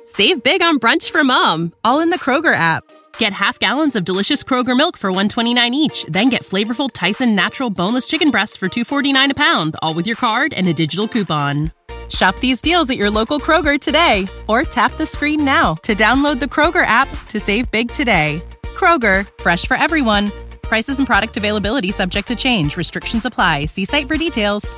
Save big on brunch for mom, all in the Kroger app. Get half gallons of delicious Kroger milk for $1.29 each. Then get flavorful Tyson natural boneless chicken breasts for $2.49 a pound, all with your card and a digital coupon. Shop these deals at your local Kroger today, or tap the screen now to download the Kroger app to save big today. Kroger, fresh for everyone. Prices and product availability subject to change. Restrictions apply. See site for details.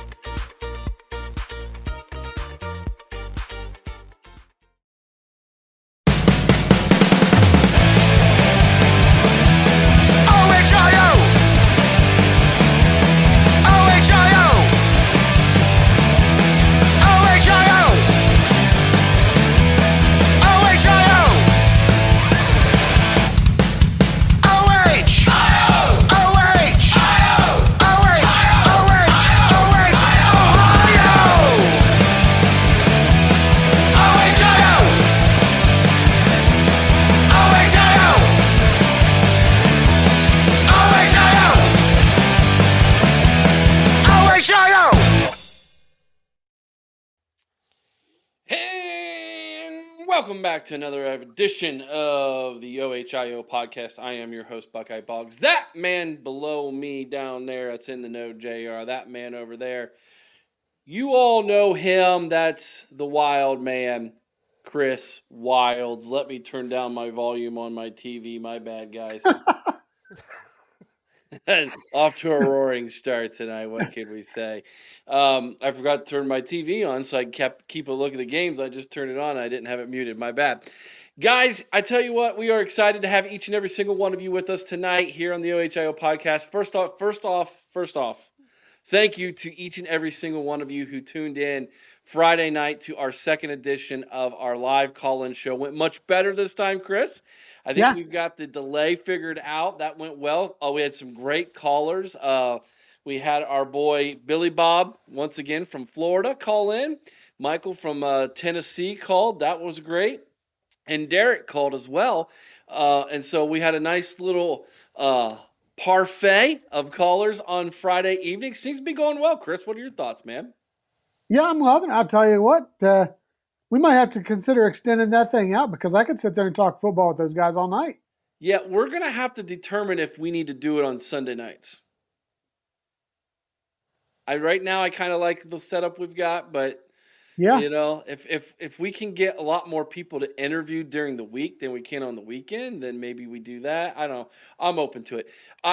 Welcome back to another edition of the OHIO podcast. I am your host, Buckeye Boggs. That man below me down there, that's in the know, JR, that man over there. You all know him. That's the wild man, Chris Wilds. Let me turn down my volume on my TV. My bad, guys. Off to a roaring start tonight. What can we say? I forgot to turn my TV on, so I keep a look at the games. I just turned it on. I didn't have it muted. My bad. Guys, I tell you what, we are excited to have each and every single one of you with us tonight here on the OHIO podcast. First off, thank you to each and every single one of you who tuned in Friday night to our second edition of our live call-in show. Went much better this time, Chris. I think we've got the delay figured out. That went well. We had some great callers. We had our boy Billy Bob, once again from Florida, call in. Michael from Tennessee called. That was great. And Derek called as well. And so we had a nice little parfait of callers on Friday evening. Seems to be going well. Chris, what are your thoughts, man? Yeah, I'm loving it. I'll tell you what, we might have to consider extending that thing out because I could sit there and talk football with those guys all night. Yeah, we're going to have to determine if we need to do it on Sunday nights. Right now I kind of like the setup we've got, but yeah, you know, if we can get a lot more people to interview during the week than we can on the weekend, then maybe we do that. I don't know. I'm open to it.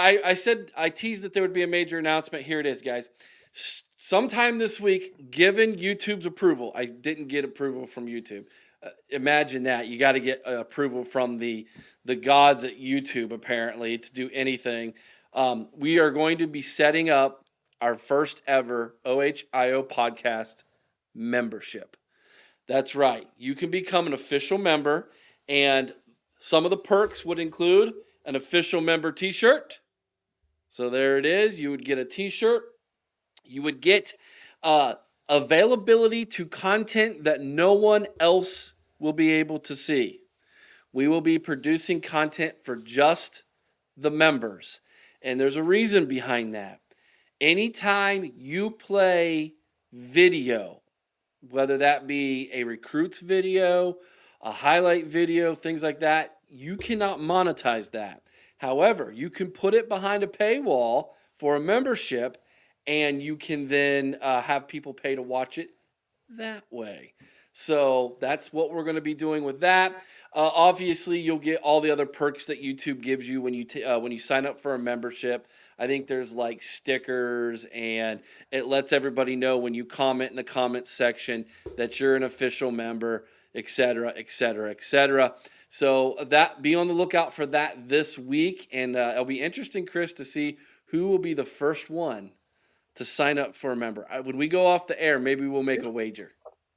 I teased that there would be a major announcement. Here it is, guys. Sometime this week, given YouTube's approval, I didn't get approval from YouTube. Imagine that. You got to get approval from the gods at YouTube, apparently, to do anything. We are going to be setting up our first ever OHIO podcast membership. That's right. You can become an official member, and some of the perks would include an official member t-shirt. So there it is. You would get a t-shirt. You would get availability to content that no one else will be able to see. We will be producing content for just the members. And there's a reason behind that. Anytime you play video, whether that be a recruits video, a highlight video, things like that, you cannot monetize that. However, you can put it behind a paywall for a membership, and you can then have people pay to watch it that way. So that's what we're going to be doing with that. Obviously, you'll get all the other perks that YouTube gives you when you sign up for a membership. I think there's like stickers, and it lets everybody know when you comment in the comments section that you're an official member, et cetera, et cetera, et cetera. So be on the lookout for that this week, and it'll be interesting, Chris, to see who will be the first one to sign up for a member. When we go off the air, maybe we'll make a wager.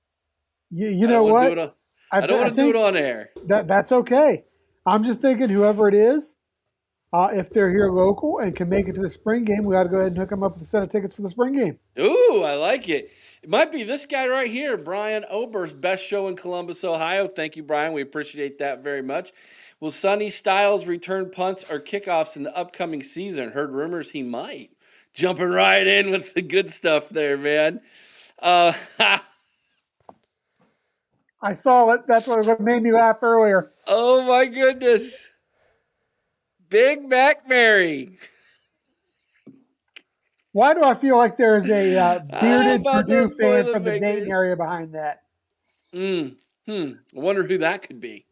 You know what? I don't want to do it on air. That's okay. I'm just thinking whoever it is, if they're here local and can make it to the spring game, we got to go ahead and hook them up with a set of tickets for the spring game. Ooh, I like it. It might be this guy right here, Brian Oberst, best show in Columbus, Ohio. Thank you, Brian. We appreciate that very much. Will Sonny Styles return punts or kickoffs in the upcoming season? Heard rumors he might. Jumping right in with the good stuff there, man. I saw it. That's what made me laugh earlier. Oh my goodness. Big Mac Mary. Why do I feel like there's a How bearded about Purdue those fan from the Boilermakers? Dayton area behind that? I wonder who that could be.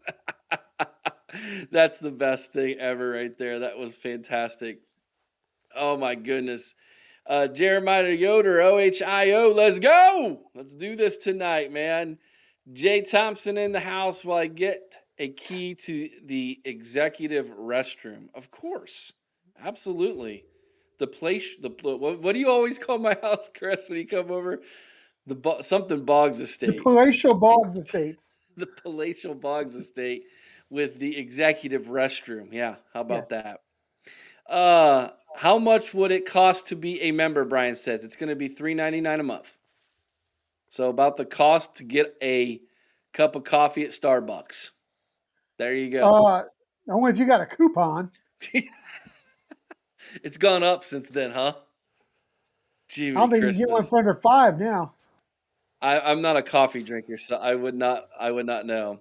That's the best thing ever right there. That was fantastic. Oh my goodness. Jeremiah Yoder, OHIO, let's go. Let's do this tonight, man. Jay Thompson in the house while I get a key to the executive restroom. Of course. Absolutely. The place, what do you always call my house, Chris, when you come over? Something Boggs The Estate. Palatial Boggs Estates. The palatial Boggs Estate with the executive restroom. Yeah, how Yes. about that? How much would it cost to be a member? Brian says it's going to be $3.99 a month. So about the cost to get a cup of coffee at Starbucks. There you go. Only if you got a coupon. It's gone up since then, huh? I Gee, don't think you can get one Christmas. for under $5 now. I'm not a coffee drinker, so I would not know.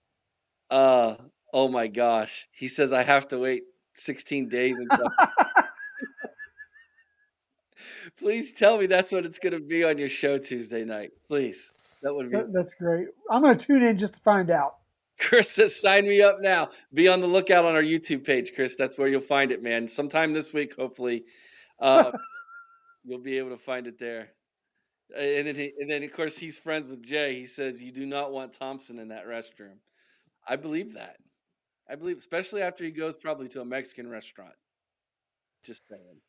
Oh my gosh. He says I have to wait 16 days until. Please tell me that's what it's going to be on your show Tuesday night. Please. That would be. That's great. I'm going to tune in just to find out. Chris says, sign me up now. Be on the lookout on our YouTube page, Chris. That's where you'll find it, man. Sometime this week, hopefully, you'll be able to find it there. And then, of course, he's friends with Jay. He says, you do not want Thompson in that restroom. I believe that. I believe, especially after he goes probably to a Mexican restaurant. Just saying.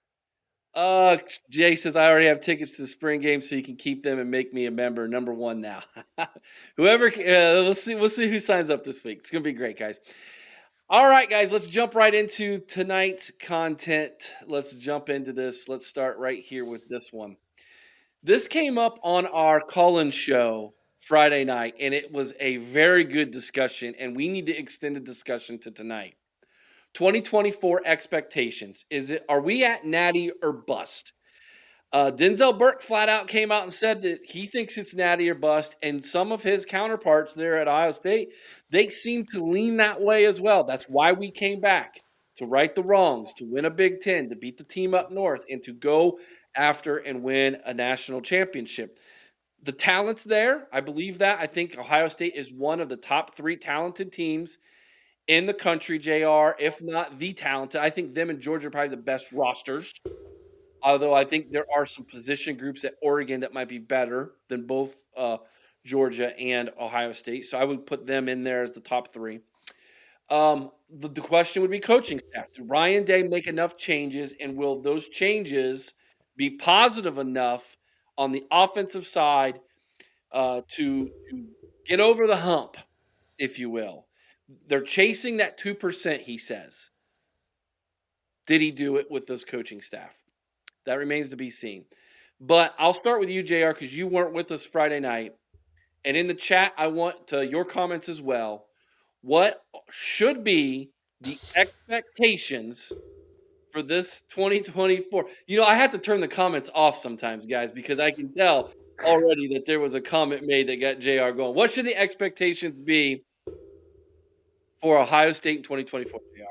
Jay says I already have tickets to the spring game, so you can keep them and make me a member. Number one now. Whoever, we'll see who signs up this week. It's gonna be great, guys. All right, guys, let's jump right into tonight's content. Let's jump into this. Let's start right here with this one. This came up on our call-in show Friday night, and it was a very good discussion, and we need to extend the discussion to tonight. 2024 expectations. Are we at natty or bust? Denzel Burke flat out came out and said that he thinks it's natty or bust, and some of his counterparts there at Ohio State, they seem to lean that way as well. That's why we came back, to right the wrongs, to win a Big Ten, to beat the team up north, and to go after and win a national championship. The talent's there. I believe that. I think Ohio State is one of the top 3 talented teams in the country, JR, if not the talented. I think them and Georgia are probably the best rosters. Although I think there are some position groups at Oregon that might be better than both Georgia and Ohio State. So I would put them in there as the top 3. The question would be coaching staff. Did Ryan Day make enough changes, and will those changes be positive enough on the offensive side to get over the hump, if you will? They're chasing that 2%, he says. Did he do it with this coaching staff? That remains to be seen. But I'll start with you, JR, because you weren't with us Friday night. And in the chat, I want your comments as well. What should be the expectations for this 2024? I have to turn the comments off sometimes, guys, because I can tell already that there was a comment made that got JR going. What should the expectations be for Ohio State in 2024, JR?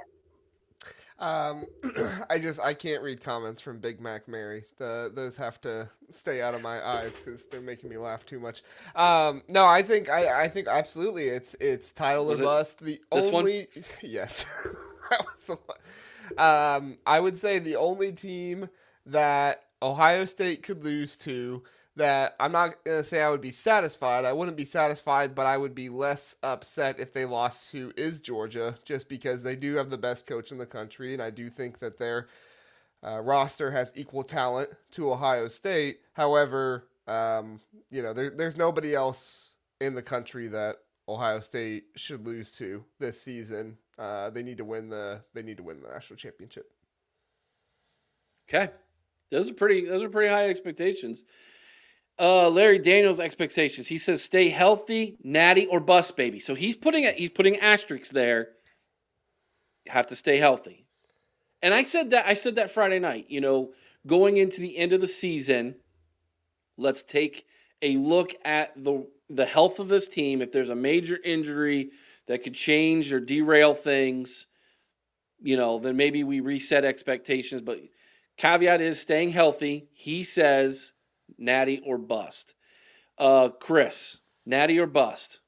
I can't read comments from Big Mac Mary. Those have to stay out of my eyes because they're making me laugh too much. No, I think absolutely it's title or bust. The only one? Yes, that was the one. I would say the only team that Ohio State could lose to, that I'm not going to say I would be satisfied. I wouldn't be satisfied, but I would be less upset if they lost to, is Georgia, just because they do have the best coach in the country, and I do think that their roster has equal talent to Ohio State. However, there's nobody else in the country that Ohio State should lose to this season. They need to win the national championship. Okay, those are pretty high expectations. Larry Daniels' expectations. He says, "Stay healthy, natty or bust, baby." So he's putting asterisks there. You have to stay healthy. And I said that Friday night. Going into the end of the season, let's take a look at the the health of this team, if there's a major injury that could change or derail things, then maybe we reset expectations. But caveat is staying healthy. He says natty or bust. Chris, natty or bust?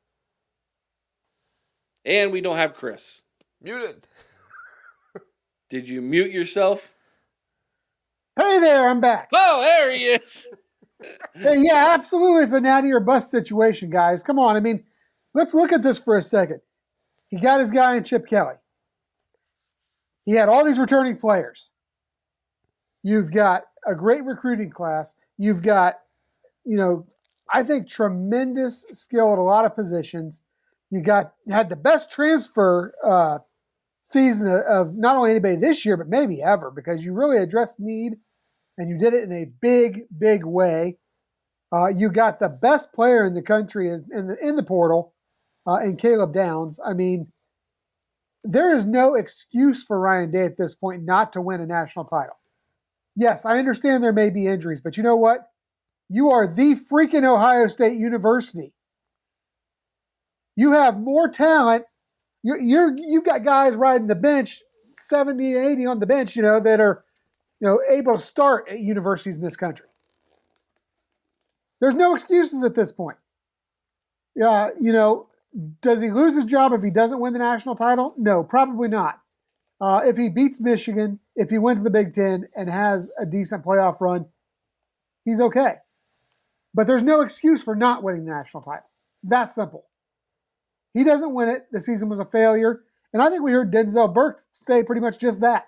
And we don't have Chris. Muted. Did you mute yourself? Hey there, I'm back. Oh, there he is. Yeah, absolutely. It's a natty or bust situation, guys. Come on. I mean, let's look at this for a second. He got his guy in Chip Kelly. He had all these returning players. You've got a great recruiting class. You've got, I think tremendous skill at a lot of positions. You had the best transfer season of not only anybody this year, but maybe ever, because you really addressed need and you did it in a big, big way. You got the best player in the country in the portal in Caleb Downs. I mean, there is no excuse for Ryan Day at this point not to win a national title. Yes, I understand there may be injuries, but you know what? You are the freaking Ohio State University. You have more talent. You've got guys riding the bench, 70, 80 on the bench, that are, able to start at universities in this country. There's no excuses at this point. Does he lose his job if he doesn't win the national title? No, probably not. If he beats Michigan, if he wins the Big Ten and has a decent playoff run, he's okay. But there's no excuse for not winning the national title. That's simple. He doesn't win it. The season was a failure. And I think we heard Denzel Burke say pretty much just that.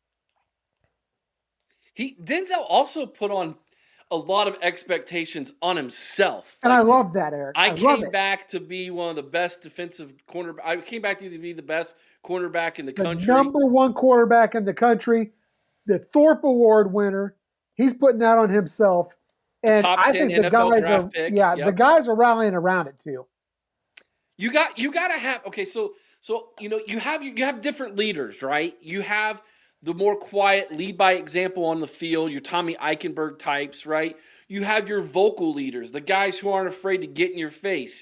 Denzel also put on a lot of expectations on himself. And I love that, Eric. I came back to be one of the best defensive cornerbacks. I came back to be the best cornerback in the country. Number one quarterback in the country, the Thorpe Award winner. He's putting that on himself. And I think the guys are pick. The guys are rallying around it too. You got to have so you have different leaders, right? You have the more quiet, lead by example on the field, your Tommy Eichenberg types, right? You have your vocal leaders, the guys who aren't afraid to get in your face.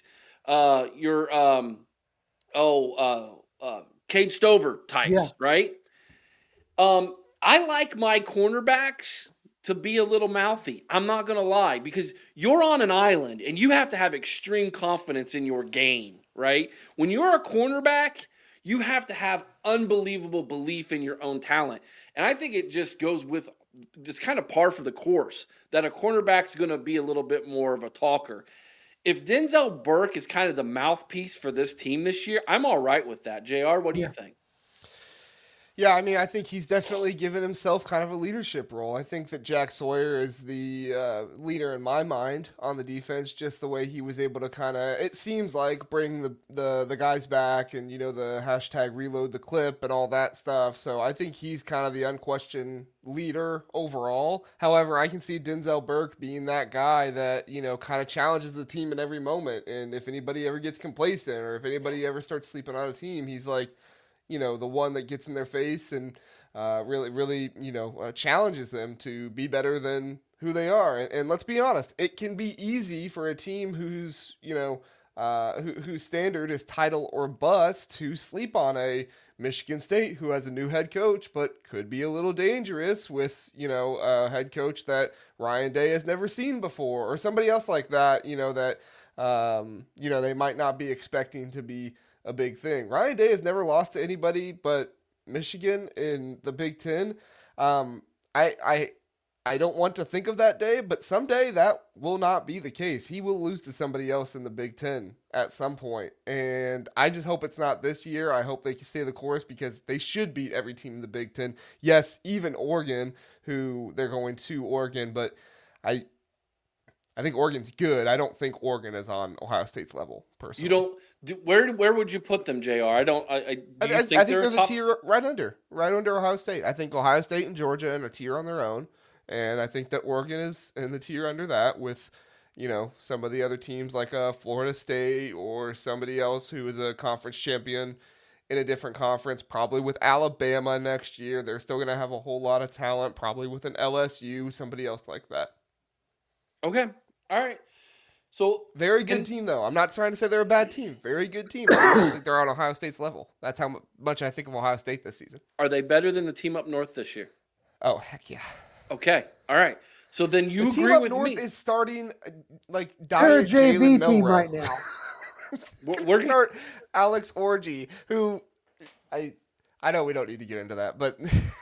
Cade Stover types, right? I like my cornerbacks to be a little mouthy. I'm not going to lie, because you're on an island and you have to have extreme confidence in your game, right? When you're a cornerback, you have to have unbelievable belief in your own talent. And I think it just goes with just kind of par for the course that a cornerback's going to be a little bit more of a talker. If Denzel Burke is kind of the mouthpiece for this team this year, I'm all right with that. JR, what do you think? Yeah, I mean, I think he's definitely given himself kind of a leadership role. I think that Jack Sawyer is the leader in my mind on the defense, just the way he was able to kind of, it seems like, bring the guys back and, the hashtag reload the clip and all that stuff. So I think he's kind of the unquestioned leader overall. However, I can see Denzel Burke being that guy that, kind of challenges the team in every moment. And if anybody ever gets complacent or if anybody ever starts sleeping on a team, he's like, the one that gets in their face and really, challenges them to be better than who they are. And let's be honest, it can be easy for a team whose standard is title or bust to sleep on a Michigan State who has a new head coach, but could be a little dangerous with, a head coach that Ryan Day has never seen before, or somebody else like that, they might not be expecting to be a big thing. Ryan Day has never lost to anybody but Michigan in the Big Ten. I don't want to think of that day, but someday that will not be the case. He will lose to somebody else in the Big Ten at some point. And I just hope it's not this year. I hope they can stay the course because they should beat every team in the Big Ten. Yes, even Oregon, who they're going to Oregon, but I think Oregon's good. I don't think Oregon is on Ohio State's level, personally. You don't. Where would you put them, JR? I think they're the tier right under Ohio State. I think Ohio State and Georgia are in a tier on their own, and I think that Oregon is in the tier under that with, some of the other teams like Florida State or somebody else who is a conference champion in a different conference, probably with Alabama next year. They're still going to have a whole lot of talent, probably with an LSU, somebody else like that. Okay. All right. So very good team, though. I'm not trying to say they're a bad team. Very good team. I don't think they're on Ohio State's level. That's how much I think of Ohio State this season. Are they better than the team up north this year? Oh, heck yeah. Okay. All right. So then you the agree team up with north me. is starting like They're a JV team Milroe. right now. We're start Alex Orji, who I know we don't need to get into that, but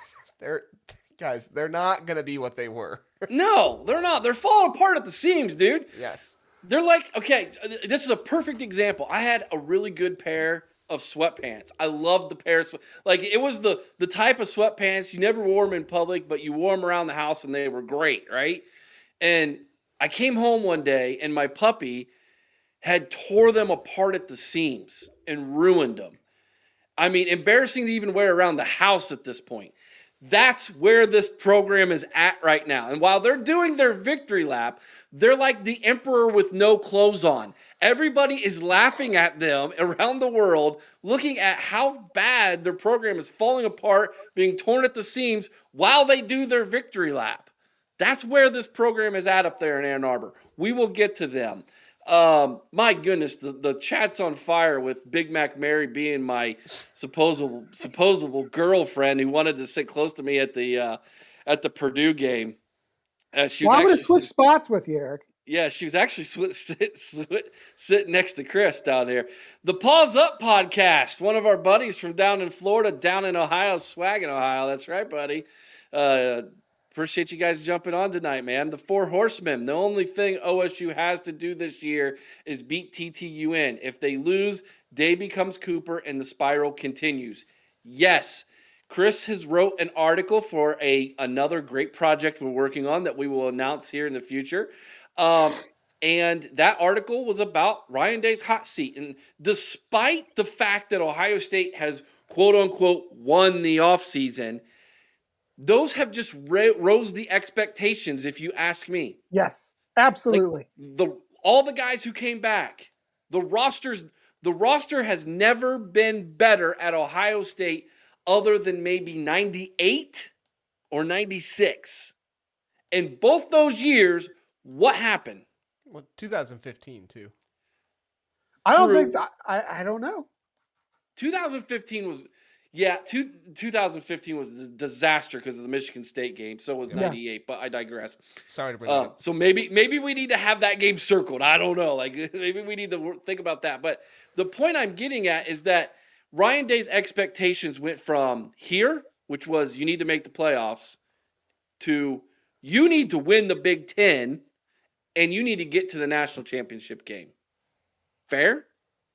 they're not gonna be what they were. No, they're not. They're falling apart at the seams, dude. Yes. They're like, okay, this is a perfect example. I had a really good pair of sweatpants. I loved the pair of like it was the type of sweatpants you never wore them in public, but you wore them around the house and they were great, right? And I came home one day and my puppy had tore them apart at the seams and ruined them. I mean, embarrassing to even wear around the house at this point. That's where this program is at right now. And while they're doing their victory lap, they're like the emperor with no clothes on. Everybody is laughing at them around the world, looking at how bad their program is falling apart, being torn at the seams while they do their victory lap. That's where this program is at up there in Ann Arbor. We will get to them. My goodness, the chat's on fire with Big Mac Mary being my supposable girlfriend who wanted to sit close to me at the Purdue game. I'm going to switch spots with you, Eric. Yeah, she was actually sitting next to Chris down here. The Paws Up podcast, one of our buddies from down in Florida, down in Ohio, Swaggin, Ohio. That's right, buddy. Appreciate you guys jumping on tonight, man. The Four Horsemen. The only thing OSU has to do this year is beat TTUN. If they lose, Day becomes Cooper and the spiral continues. Yes, Chris has wrote an article for another great project we're working on that we will announce here in the future. And that article was about Ryan Day's hot seat. And despite the fact that Ohio State has, quote unquote, won the offseason, those have just rose the expectations, if you ask me. Yes, absolutely. Like all the guys who came back, the roster has never been better at Ohio State other than maybe 98 or 96. And both those years, what happened? Well, 2015 too. I don't know. 2015 was. Yeah, 2015 was a disaster because of the Michigan State game. So was 98, but I digress. Sorry to bring that up. So maybe we need to have that game circled. I don't know. Like maybe we need to think about that. But the point I'm getting at is that Ryan Day's expectations went from here, which was you need to make the playoffs, to you need to win the Big Ten, and you need to get to the national championship game. Fair?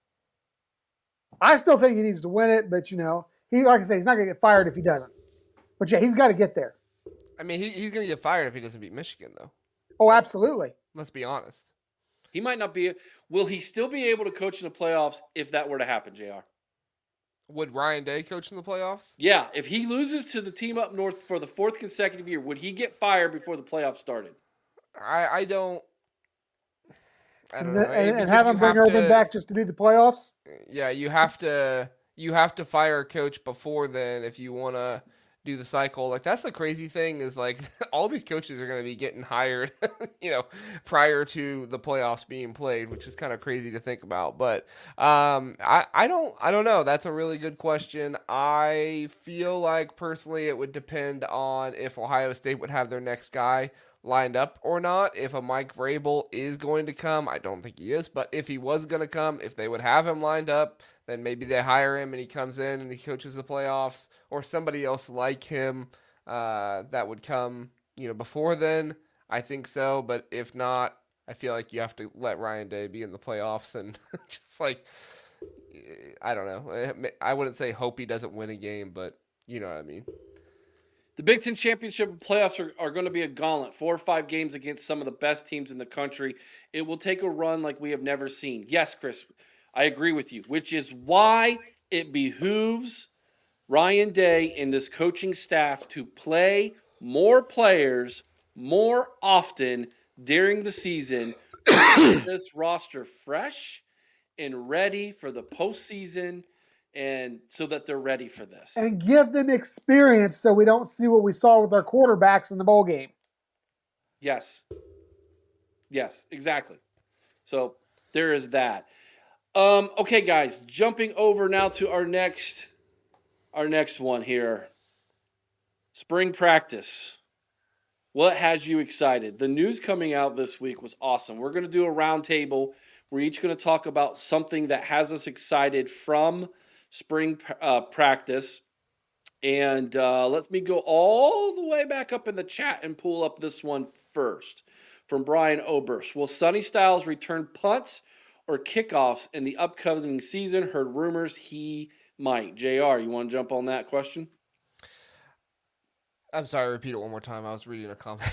I still think he needs to win it, but like I say, he's not going to get fired if he doesn't. But yeah, he's got to get there. I mean, he's going to get fired if he doesn't beat Michigan, though. Oh, absolutely. Let's be honest. He might not be. Will he still be able to coach in the playoffs if that were to happen, JR? Would Ryan Day coach in the playoffs? Yeah. If he loses to the team up north for the fourth consecutive year, would he get fired before the playoffs started? I don't know. And have him bring Urban back just to do the playoffs? Yeah, you have to fire a coach before then if you want to do the cycle. Like that's the crazy thing is like all these coaches are going to be getting hired, prior to the playoffs being played, which is kind of crazy to think about. But I don't know. That's a really good question. I feel like personally it would depend on if Ohio State would have their next guy lined up or not. If a Mike Vrabel is going to come, I don't think he is, but if he was going to come, if they would have him lined up, then maybe they hire him and he comes in and he coaches the playoffs, or somebody else like him that would come, before then. I think so, but if not, I feel like you have to let Ryan Day be in the playoffs and just like, I don't know. I wouldn't say hope he doesn't win a game, but you know what I mean. The Big Ten Championship playoffs are going to be a gauntlet, 4 or 5 games against some of the best teams in the country. It will take a run like we have never seen. Yes, Chris, I agree with you, which is why it behooves Ryan Day and this coaching staff to play more players more often during the season to keep this roster fresh and ready for the postseason, and so that they're ready for this. And give them experience so we don't see what we saw with our quarterbacks in the bowl game. Yes. Yes, exactly. So there is that. Okay, guys, jumping over now to our next one here. Spring practice. What has you excited? The news coming out this week was awesome. We're going to do a roundtable. We're each going to talk about something that has us excited from spring practice. And let me go all the way back up in the chat and pull up this one first from Brian Oberst. Will Sonny Styles return punts or kickoffs in the upcoming season? Heard rumors he might. JR, you want to jump on that question? I'm sorry, repeat it one more time. I was reading a comment.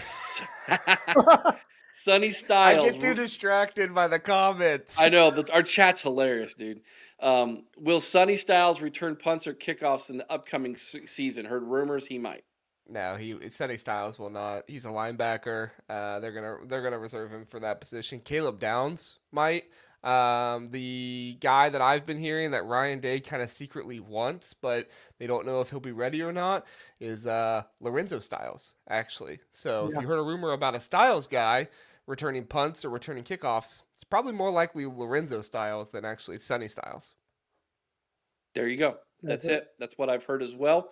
Sonny Styles. I get too distracted by the comments. I know. Our chat's hilarious, dude. Will Sonny Styles return punts or kickoffs in the upcoming season? Heard rumors he might. No, Sonny Styles will not. He's a linebacker. They're gonna reserve him for that position. Caleb Downs might. The guy that I've been hearing that Ryan Day kind of secretly wants, but they don't know if he'll be ready or not, is Lorenzo Styles, actually. So if you heard a rumor about a Styles guy returning punts or returning kickoffs, it's probably more likely Lorenzo Styles than actually Sonny Styles. There you go. That's it. That's what I've heard as well.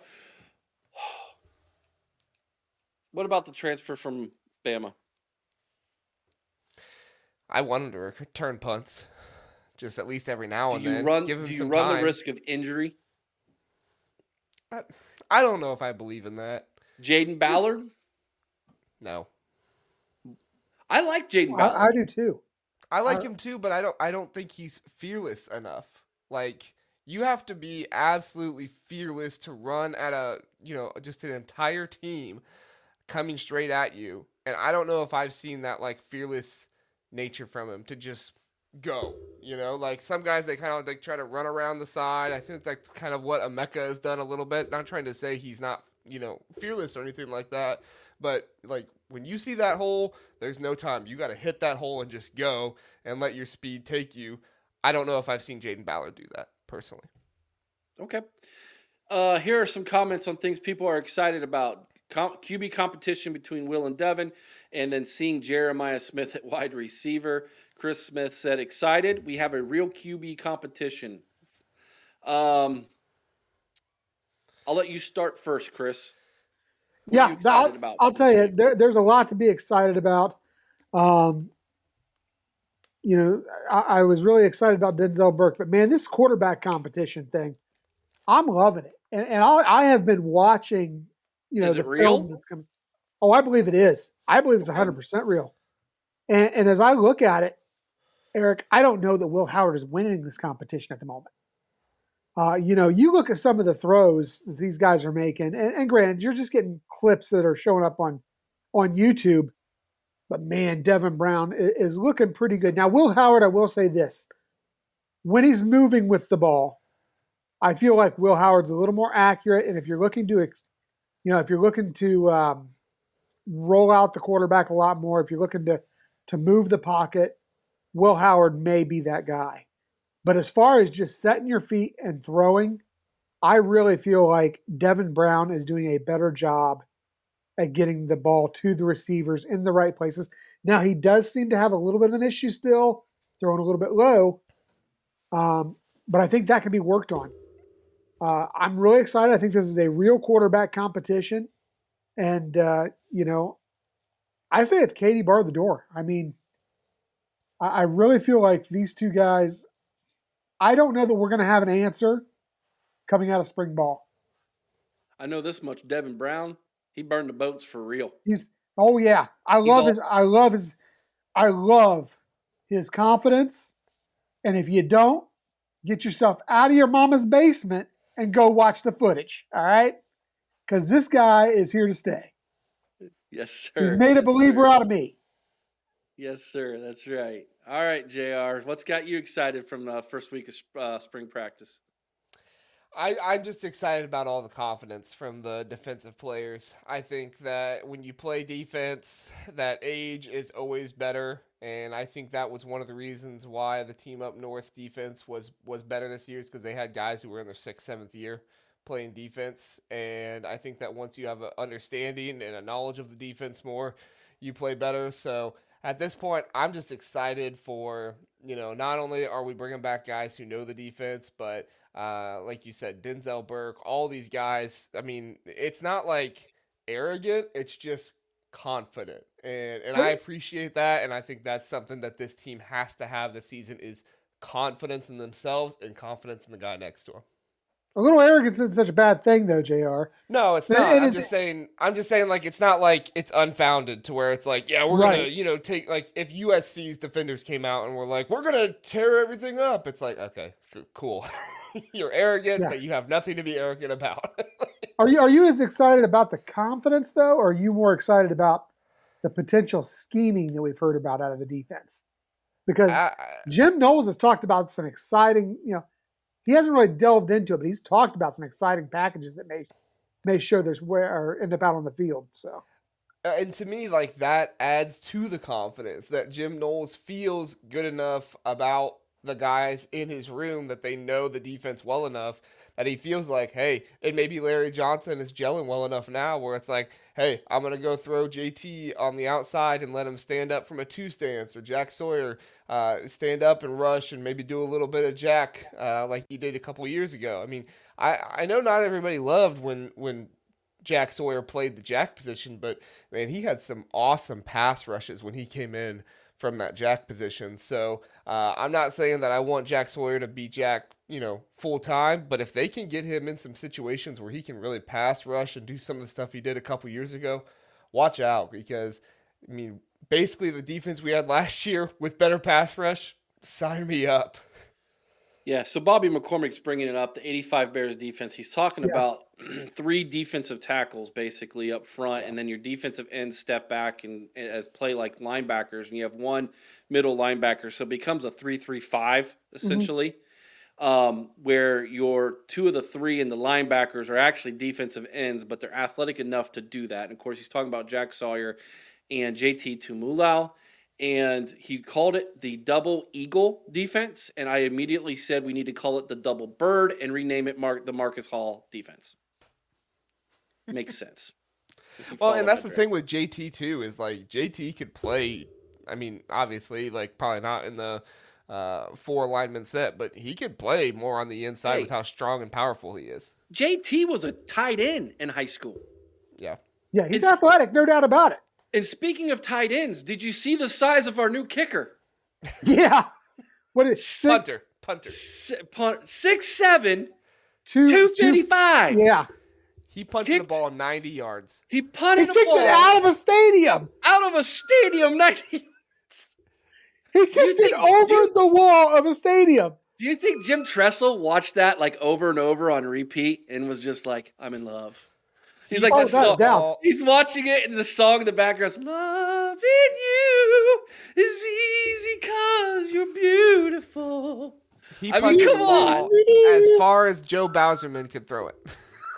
What about the transfer from Bama? I want him to return punts, just at least every now and then. Give him do you some run time. the risk of injury? I don't know if I believe in that. Jaden Ballard? No. I like Jaden Ballard. I do too. I like him too, but I don't think he's fearless enough. Like, you have to be absolutely fearless to run at just an entire team coming straight at you. And I don't know if I've seen that like fearless nature from him to just go, like some guys, they kind of like try to run around the side. I think that's kind of what Emeka has done a little bit. Not trying to say he's not, fearless or anything like that, but like when you see that hole, there's no time. You got to hit that hole and just go and let your speed take you. I don't know if I've seen Jaden Ballard do that personally. Okay. Here are some comments on things people are excited about. QB competition between Will and Devin, and then seeing Jeremiah Smith at wide receiver. Chris Smith said, excited. We have a real QB competition. I'll let you start first, Chris. Yeah, I'll tell you, there's a lot to be excited about. I was really excited about Denzel Burke, but man, this quarterback competition thing, I'm loving it. And I have been watching, is it real? Films that's coming. Oh, I believe it is. I believe it's 100% real. And as I look at it, Eric, I don't know that Will Howard is winning this competition at the moment. You look at some of the throws that these guys are making, and granted, you're just getting clips that are showing up on YouTube. But man, Devin Brown is looking pretty good. Now, Will Howard, I will say this. When he's moving with the ball, I feel like Will Howard's a little more accurate. And if you're looking to roll out the quarterback a lot more, if you're looking to move the pocket, Will Howard may be that guy. But as far as just setting your feet and throwing, I really feel like Devin Brown is doing a better job at getting the ball to the receivers in the right places. Now, he does seem to have a little bit of an issue still, throwing a little bit low, but I think that can be worked on. I'm really excited. I think this is a real quarterback competition. And, I say it's Katie bar the door. I mean, I really feel like these two guys, I don't know that we're going to have an answer coming out of spring ball. I know this much. Devin Brown, he burned the boats for real. I love his confidence. And if you don't, get yourself out of your mama's basement and go watch the footage. All right? Because this guy is here to stay. Yes, sir. He's made a believer out of me. Yes, sir. That's right. All right, JR. What's got you excited from the first week of spring practice? I'm just excited about all the confidence from the defensive players. I think that when you play defense, that age is always better. And I think that was one of the reasons why the team up north defense was better this year, is because they had guys who were in their 6th, 7th year playing defense. And I think that once you have an understanding and a knowledge of the defense more, you play better. So at this point, I'm just excited for, not only are we bringing back guys who know the defense, but like you said, Denzel Burke, all these guys. I mean, it's not like arrogant, it's just confident. And I appreciate that, and I think that's something that this team has to have this season is confidence in themselves and confidence in the guy next to them. A little arrogance isn't such a bad thing, though, JR. No, it's not. I'm just saying, like, it's not like it's unfounded to where it's like, yeah, we're going to, take, like, if USC's defenders came out and were like, we're going to tear everything up. It's like, okay, cool. You're arrogant, but you have nothing to be arrogant about. Are you as excited about the confidence, though, or are you more excited about the potential scheming that we've heard about out of the defense? Because Jim Knowles has talked about some exciting, he hasn't really delved into it, but he's talked about some exciting packages that may show there's where or end up out on the field. So, and to me, like, that adds to the confidence that Jim Knowles feels good enough about the guys in his room that they know the defense well enough that he feels like, hey, and maybe Larry Johnson is gelling well enough now where it's like, hey, I'm going to go throw JT on the outside and let him stand up from a 2 stance, or Jack Sawyer stand up and rush and maybe do a little bit of Jack like he did a couple years ago. I mean, I know not everybody loved when Jack Sawyer played the Jack position, but, man, he had some awesome pass rushes when he came in from that Jack position. So I'm not saying that I want Jack Sawyer to be Jack, full time, but if they can get him in some situations where he can really pass rush and do some of the stuff he did a couple years ago, watch out, because, I mean, basically the defense we had last year with better pass rush, sign me up. Yeah, so Bobby McCormick's bringing it up, the 85 Bears defense. He's talking about 3 defensive tackles basically up front, and then your defensive ends step back and as play like linebackers, and you have 1 middle linebacker. So it becomes a 3-3-5 essentially, where your 2 of the 3 in the linebackers are actually defensive ends, but they're athletic enough to do that. And of course, he's talking about Jack Sawyer and JT Tuimoloau. And he called it the double eagle defense, and I immediately said we need to call it the double bird and rename it the Marcus Hall defense. Makes sense. Well, and that's the thing with JT too, is like JT could play. I mean, obviously, like probably not in the 4 lineman set, but he could play more on the inside with how strong and powerful he is. JT was a tight end in high school. Yeah. Yeah, he's athletic, no doubt about it. And speaking of tight ends, did you see the size of our new kicker? Yeah. What is Punter. 6'7", 255. Yeah. He punted the ball 90 yards. He punted the ball out of a stadium. Out of a stadium 90 yards. He kicked it over the wall of a stadium. Do you think Jim Tressel watched that like over and over on repeat and was just like, I'm in love? He's like that song. He's watching it, and the song in the background's "Loving you is easy 'cause you're beautiful." Come on, as far as Joe Bauserman could throw it.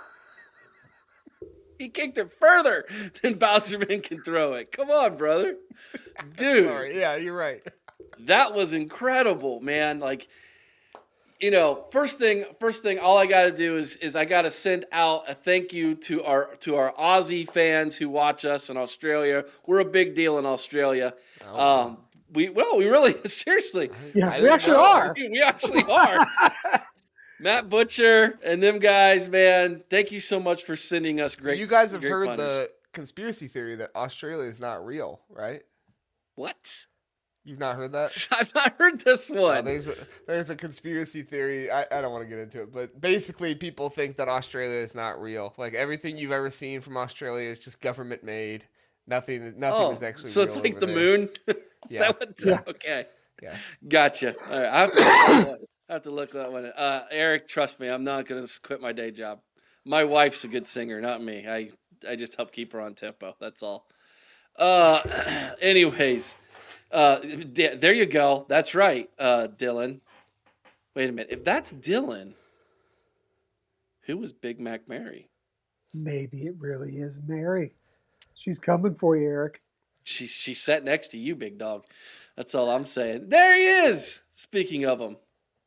He kicked it further than Bauserman can throw it. Come on, brother, dude. Sorry, yeah, you're right. That was incredible, man. Like, first thing, all I got to do is I got to send out a thank you to our Aussie fans who watch us in Australia. We're a big deal in Australia. We really seriously. Yeah, we actually are. We actually are. Matt Butcher and them guys, man. Thank you so much for sending us great. You guys have heard the conspiracy theory that Australia is not real, right? What? You've not heard that? I've not heard this one. There's a conspiracy theory. I don't want to get into it, but basically people think that Australia is not real. Like everything you've ever seen from Australia is just government made. Nothing is actually so real. So it's like the there. Moon? Yeah. Okay. Yeah. Gotcha. All right. I have to look that one. Eric, trust me, I'm not going to quit my day job. My wife's a good singer, not me. I just help keep her on tempo. That's all. Anyways. There you go. That's right, Dylan. Wait a minute. If that's Dylan, who was Big Mac Mary? Maybe it really is Mary. She's coming for you, Eric. She's sat next to you, big dog. That's all I'm saying. There he is. Speaking of him.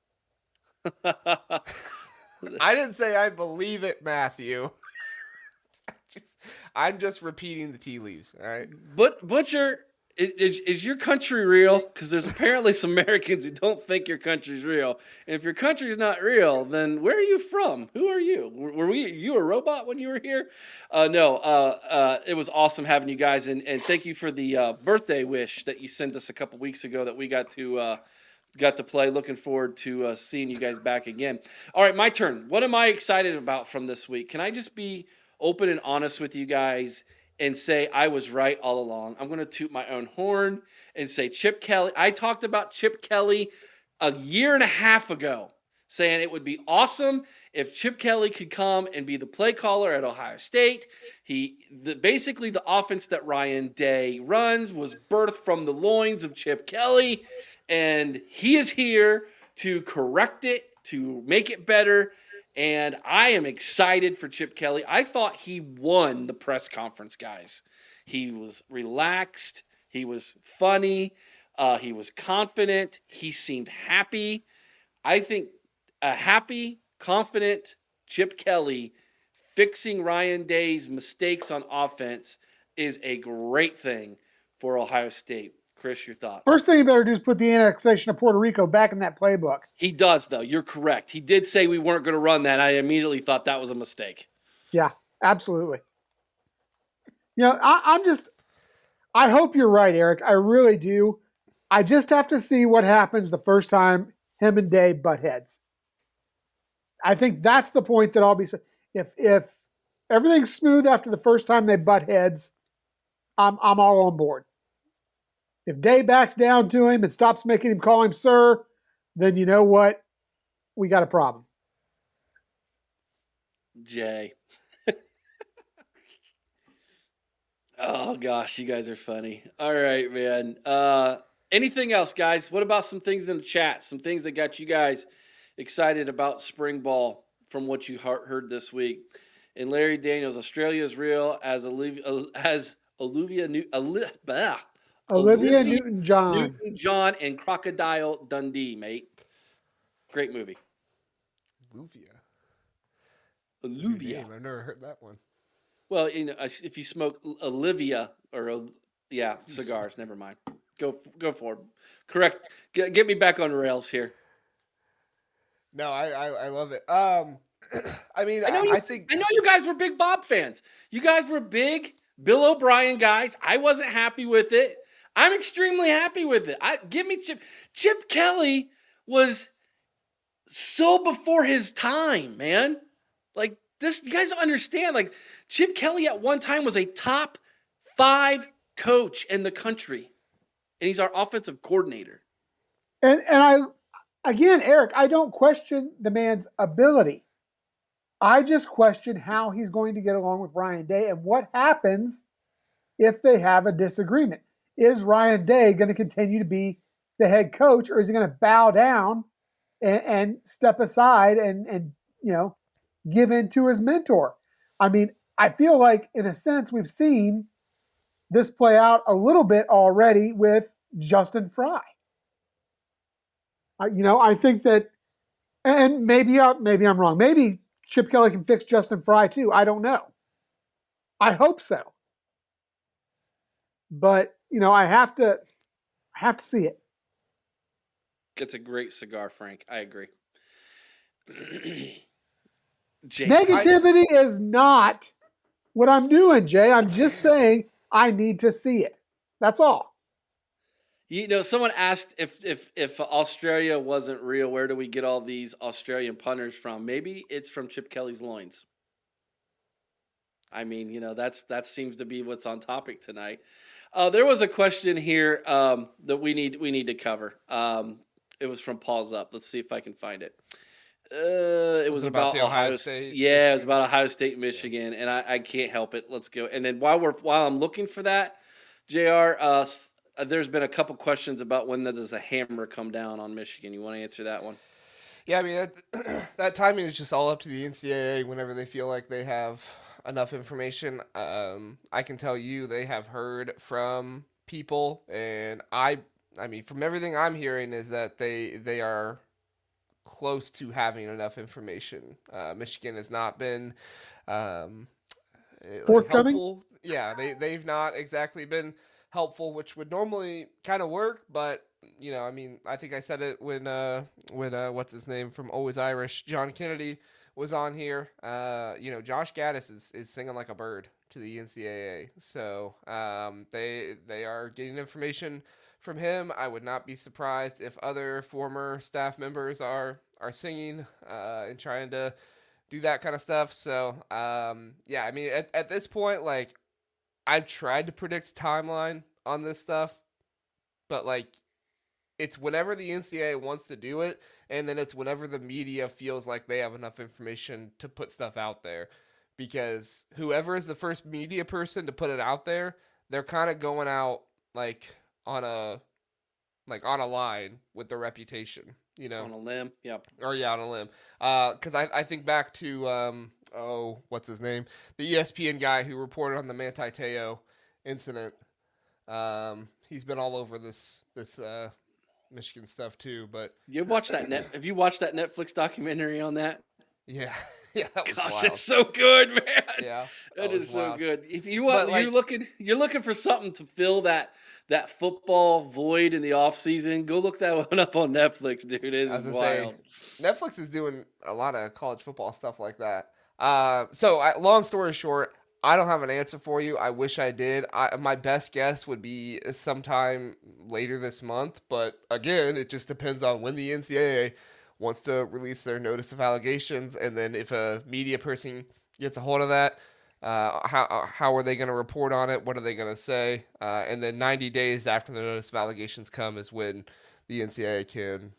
I didn't say I believe it, Matthew. I'm just repeating the tea leaves, all right? But Butcher, Is your country real? Because there's apparently some Americans who don't think your country's real. And if your country's not real, then where are you from? Who are you? Were you a robot when you were here? No. It was awesome having you guys, and thank you for the birthday wish that you sent us a couple weeks ago that we got to play. Looking forward to seeing you guys back again. All right, my turn. What am I excited about from this week? Can I just be open and honest with you guys and say I was right all along? I'm going to toot my own horn and say Chip Kelly. I talked about Chip Kelly a year and a half ago, saying it would be awesome if Chip Kelly could come and be the play caller at Ohio State. Basically the offense that Ryan Day runs was birthed from the loins of Chip Kelly, and he is here to correct it, to make it better. And I am excited for Chip Kelly. I thought he won the press conference, guys. He was relaxed. He was funny. He was confident. He seemed happy. I think a happy, confident Chip Kelly fixing Ryan Day's mistakes on offense is a great thing for Ohio State. Chris, your thoughts? First thing you better do is put the annexation of Puerto Rico back in that playbook. He does, though. You're correct. He did say we weren't going to run that. I immediately thought that was a mistake. Yeah, absolutely. I hope you're right, Eric. I really do. I just have to see what happens the first time him and Day butt heads. I think that's the point that I'll be. If everything's smooth after the first time they butt heads, I'm all on board. If Day backs down to him and stops making him call him sir, then you know what? We got a problem. Jay. Oh, gosh, you guys are funny. All right, man. Anything else, guys? What about some things in the chat? Some things that got you guys excited about spring ball from what you heard this week? And Larry Daniels, Australia is real as Olivia Newton-John and Crocodile Dundee, mate. Great movie. Olivia. I've never heard that one. Well, if you smoke Olivia cigars, never mind. Go for it. Correct. Get me back on rails here. No, I love it. I mean, I know you guys were big Bob fans. You guys were big Bill O'Brien guys. I wasn't happy with it. I'm extremely happy with it. Give me Chip. Chip Kelly was so before his time, man. Like this, you guys don't understand. Like Chip Kelly at one time was a top 5 coach in the country, and he's our offensive coordinator. And again, Eric, I don't question the man's ability. I just question how he's going to get along with Ryan Day and what happens if they have a disagreement. Is Ryan Day going to continue to be the head coach, or is he going to bow down and step aside and give in to his mentor? I mean, I feel like in a sense we've seen this play out a little bit already with Justin Fry. I think that, and maybe I'm wrong. Maybe Chip Kelly can fix Justin Fry too. I don't know. I hope so. But I have to see it. It's a great cigar, Frank. I agree. Jay, negativity is not what I'm doing, Jay. I'm just saying I need to see it. That's all. Someone asked if Australia wasn't real, where do we get all these Australian punters from? Maybe it's from Chip Kelly's loins. I mean, that seems to be what's on topic tonight. There was a question here that we need to cover. It was from Paul's Up. Let's see if I can find it. It was about the Ohio State. Yeah, it was about Ohio State, Michigan, and I can't help it. Let's go. And then while I'm looking for that, JR, there's been a couple questions about when does the hammer come down on Michigan. You want to answer that one? Yeah, I mean that timing is just all up to the NCAA. Whenever they feel like they have enough information, I can tell you they have heard from people, and I mean from everything I'm hearing is that they are close to having enough information. Michigan has not been forthcoming. Helpful. Yeah, they've not exactly been helpful, which would normally kind of work, but you know, I mean, I think I said it when what's his name from Always Irish, John Kennedy was on here. You know, Josh Gaddis is singing like a bird to the NCAA, so they are getting information from him. I would not be surprised if other former staff members are singing and trying to do that kind of stuff. So yeah, I mean, at this point, like, I've tried to predict timeline on this stuff, but like, it's whenever the NCAA wants to do it, and then it's whenever the media feels like they have enough information to put stuff out there. Because whoever is the first media person to put it out there, they're kind of going out like on a line with their reputation, you know, on a limb. Yep. Or yeah, on a limb. Because I think back to what's his name, the ESPN guy who reported on the Manti Te'o incident. He's been all over this Michigan stuff too. But you watched that have you watched that Netflix documentary on that? Yeah, yeah, that was gosh, wild. It's so good, man. Yeah, that is so wild. good. If you want, you're looking for something to fill that football void in the off season, go look that one up on Netflix, dude. It is wild. Netflix is doing a lot of college football stuff like that. Long story short, I don't have an answer for you. I wish I did. My best guess would be sometime later this month, but again, it just depends on when the NCAA wants to release their notice of allegations, and then if a media person gets a hold of that, how are they going to report on it? What are they going to say? And then 90 days after the notice of allegations come is when the NCAA can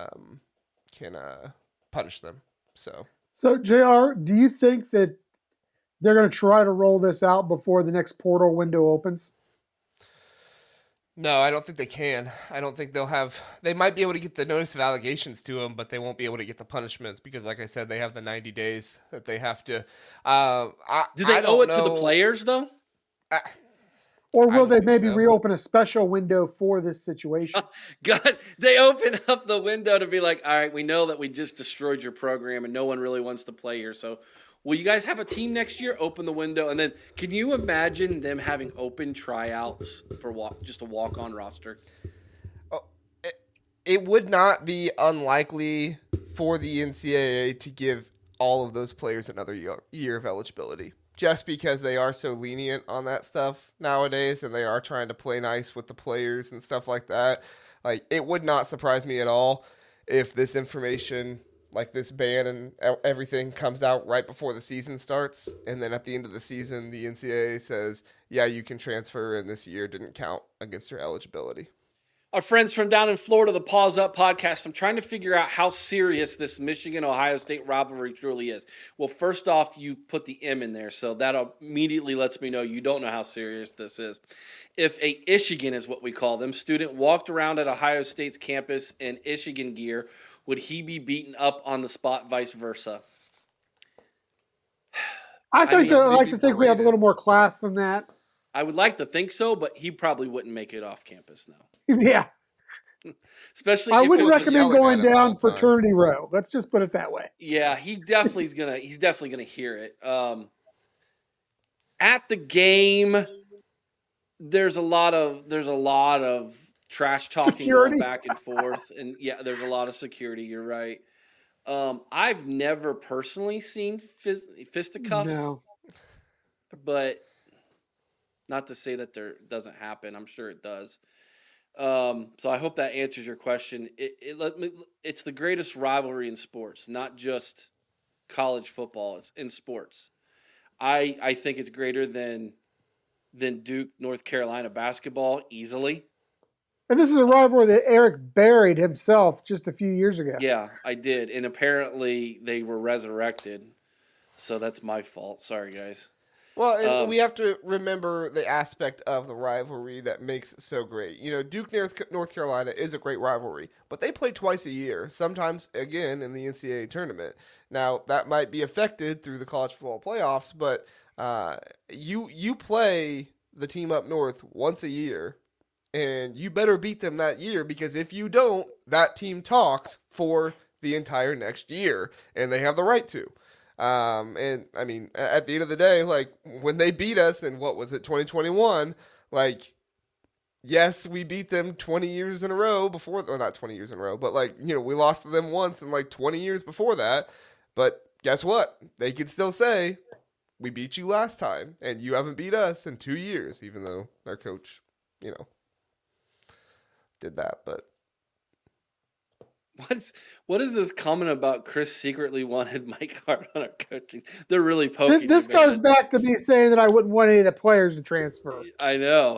punish them. So JR, do you think that they're going to try to roll this out before the next portal window opens? No, I don't think they can. I don't think they might be able to get the notice of allegations to them, but they won't be able to get the punishments because, like I said, they have the 90 days that they have to. Do they owe it to the players, though? Or will they maybe reopen a special window for this situation? God, they open up the window to be like, all right, we know that we just destroyed your program and no one really wants to play here, so will you guys have a team next year? Open the window. And then can you imagine them having open tryouts for just a walk-on roster? Oh, it would not be unlikely for the NCAA to give all of those players another year of eligibility, just because they are so lenient on that stuff nowadays and they are trying to play nice with the players and stuff like that. Like, it would not surprise me at all if this information, like this ban and everything, comes out right before the season starts, and then at the end of the season, the NCAA says, yeah, you can transfer, and this year didn't count against your eligibility. Our friends from down in Florida, the Pause Up podcast, I'm trying to figure out how serious this Michigan-Ohio State rivalry truly is. Well, first off, you put the M in there, so that immediately lets me know you don't know how serious this is. If a Michigan is what we call them, student walked around at Ohio State's campus in Michigan gear, would he be beaten up on the spot, vice versa? I like to think we have a little more class than that. I would like to think so, but he probably wouldn't make it off campus now. Yeah. Especially I wouldn't recommend going down fraternity row. Let's just put it that way. Yeah, he's definitely gonna hear it. At the game, there's a lot of trash talking going back and forth, and yeah, there's a lot of security. You're right. I've never personally seen fisticuffs, no. But not to say that there doesn't happen. I'm sure it does. So I hope that answers your question. It's the greatest rivalry in sports, not just college football. It's in sports. I think it's greater than Duke, North Carolina basketball easily. And this is a rivalry that Eric buried himself just a few years ago. Yeah, I did. And apparently they were resurrected. So that's my fault. Sorry, guys. Well, and we have to remember the aspect of the rivalry that makes it so great. You know, Duke, North Carolina is a great rivalry, but they play twice a year, sometimes, again, in the NCAA tournament. Now, that might be affected through the college football playoffs, but you play the team up north once a year, and you better beat them that year, because if you don't, that team talks for the entire next year, and they have the right to. And I mean, at the end of the day, like, when they beat us in, what was it, 2021, like, yes, we beat them 20 years in a row before, well, not 20 years in a row, but like, we lost to them once in like 20 years before that. But guess what? They can still say, we beat you last time, and you haven't beat us in 2 years, even though our coach, did that. But what is this comment about Chris secretly wanted Mike Hart on our coaching? They're really poking. This goes back to me saying that I wouldn't want any of the players to transfer. I know.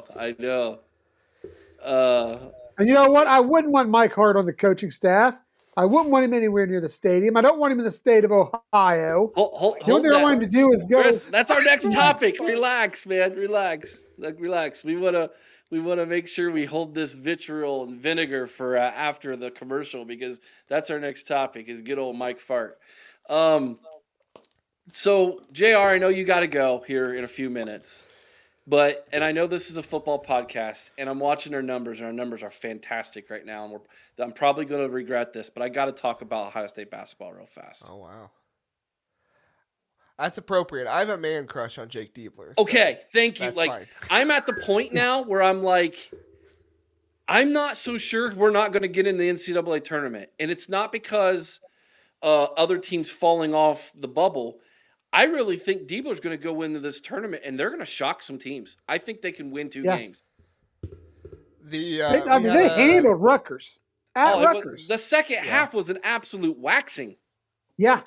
And you know what? I wouldn't want Mike Hart on the coaching staff. I wouldn't want him anywhere near the stadium. I don't want him in the state of Ohio. Hold what they're going to do is go. Chris, that's our next topic. Relax, man. Relax. We want to make sure we hold this vitriol and vinegar for after the commercial, because that's our next topic is good old Mike Fart. So, JR, I know you got to go here in a few minutes. And I know this is a football podcast, and I'm watching our numbers, and our numbers are fantastic right now. And I'm probably going to regret this, but I got to talk about Ohio State basketball real fast. Oh, wow. That's appropriate. I have a man crush on Jake Diebler. Okay, thank you. Like, fine. I'm at the point now where I'm like, I'm not so sure we're not going to get in the NCAA tournament. And it's not because other teams falling off the bubble. I really think Diebler's going to go into this tournament, and they're going to shock some teams. I think they can win 2 games. They handled Rutgers. Rutgers. The second half was an absolute waxing. Yeah.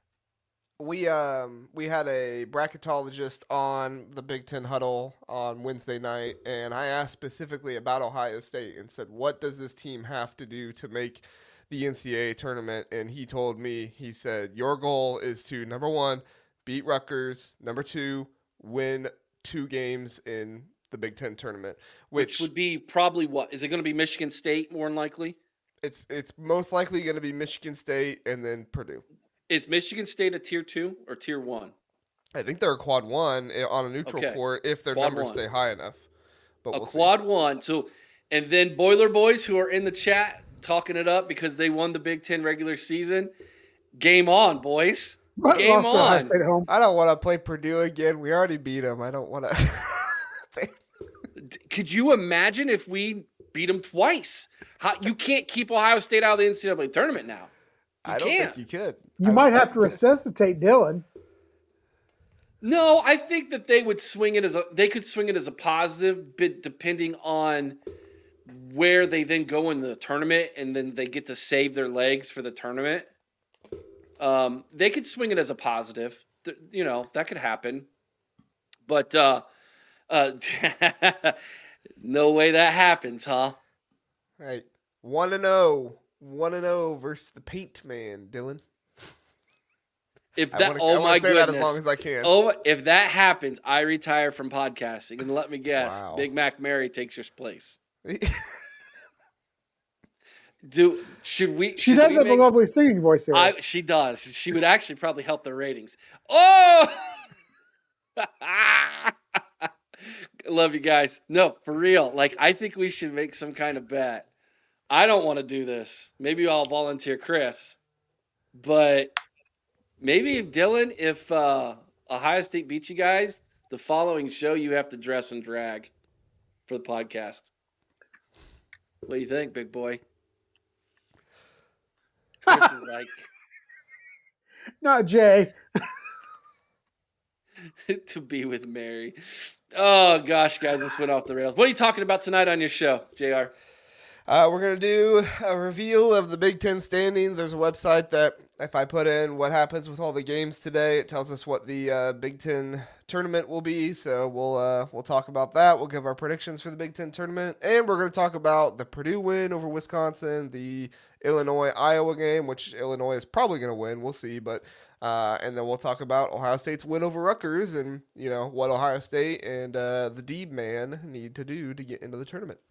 We had a bracketologist on the Big Ten Huddle on Wednesday night, and I asked specifically about Ohio State and said, what does this team have to do to make the NCAA tournament? And he told me, he said, your goal is to, number 1, beat Rutgers, number 2, win 2 games in the Big Ten tournament. Which would be probably what? Is it going to be Michigan State more than likely? It's most likely going to be Michigan State and then Purdue. Is Michigan State a tier 2 or tier 1? I think they're a quad 1 on a neutral court if their numbers stay high enough. But we'll quad 1. So, and then Boiler Boys, who are in the chat talking it up because they won the Big Ten regular season. Game on, boys. Game on. I don't want to play Purdue again. We already beat them. I don't want to. Could you imagine if we beat them twice? You can't keep Ohio State out of the NCAA tournament now. I don't think you could. You might have to resuscitate Dylan. No, I think that they would swing it as a positive, but depending on where they then go in the tournament, and then they get to save their legs for the tournament. They could swing it as a positive. That could happen. But no way that happens, huh? Hey, 1-0. 1-0 versus the Paint Man, Dylan. I want to say that as long as I can. Oh, if that happens, I retire from podcasting. And let me guess, Big Mac Mary takes your place. Should we? She does have a lovely singing voice here. She does. She would actually probably help the ratings. Oh, love you guys. No, for real. I think we should make some kind of bet. I don't want to do this. Maybe I'll volunteer Chris, but maybe if Ohio State beats you guys, the following show you have to dress and drag for the podcast. What do you think, big boy? Chris is like, not Jay. To be with Mary. Oh gosh, guys, this went off the rails. What are you talking about tonight on your show, JR? We're going to do a reveal of the Big Ten standings. There's a website that if I put in what happens with all the games today, it tells us what the Big Ten tournament will be. So we'll talk about that. We'll give our predictions for the Big Ten tournament. And we're going to talk about the Purdue win over Wisconsin, the Illinois-Iowa game, which Illinois is probably going to win. We'll see. But and then we'll talk about Ohio State's win over Rutgers and, what Ohio State and the Deeb man need to do to get into the tournament.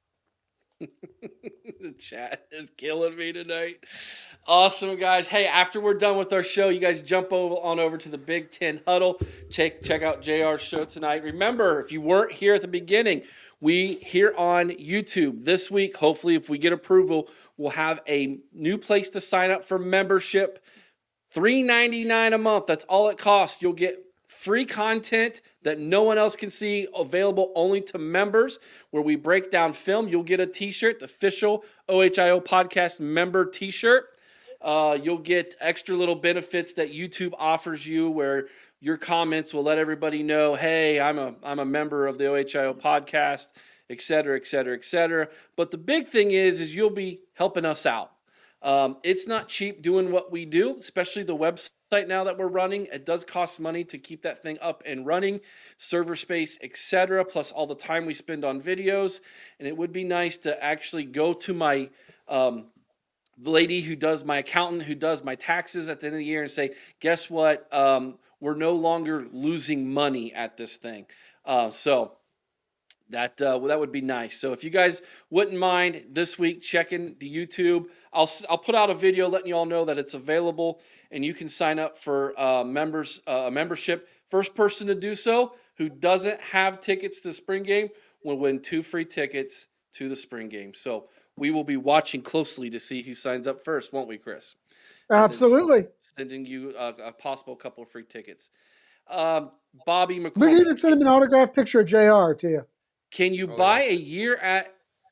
The chat is killing me tonight. Awesome, guys. Hey, after we're done with our show, you guys jump on over to the Big Ten Huddle. Check out JR's show tonight. Remember, if you weren't here at the beginning, we here on YouTube this week, hopefully if we get approval, we'll have a new place to sign up for membership. $3.99 a month. That's all it costs. You'll get free content that no one else can see, available only to members, where we break down film. You'll get a t-shirt, the official OHIO podcast member t-shirt. You'll get extra little benefits that YouTube offers you, where your comments will let everybody know, hey, I'm a member of the OHIO podcast, et cetera, et cetera, et cetera. But the big thing is you'll be helping us out. It's not cheap doing what we do, especially the website now that we're running. It does cost money to keep that thing up and running, server space, etc., plus all the time we spend on videos. And it would be nice to actually go to my the lady who does my accountant, who does my taxes at the end of the year, and say, guess what? We're no longer losing money at this thing. So that would be nice. So if you guys wouldn't mind this week checking the YouTube, I'll put out a video letting you all know that it's available, and you can sign up for a membership. First person to do so who doesn't have tickets to the spring game will win 2 free tickets to the spring game. So we will be watching closely to see who signs up first, won't we, Chris? Absolutely. Sending you a possible couple of free tickets. Bobby McCormick. We can even send him an autographed picture of JR to you. Can you buy a year at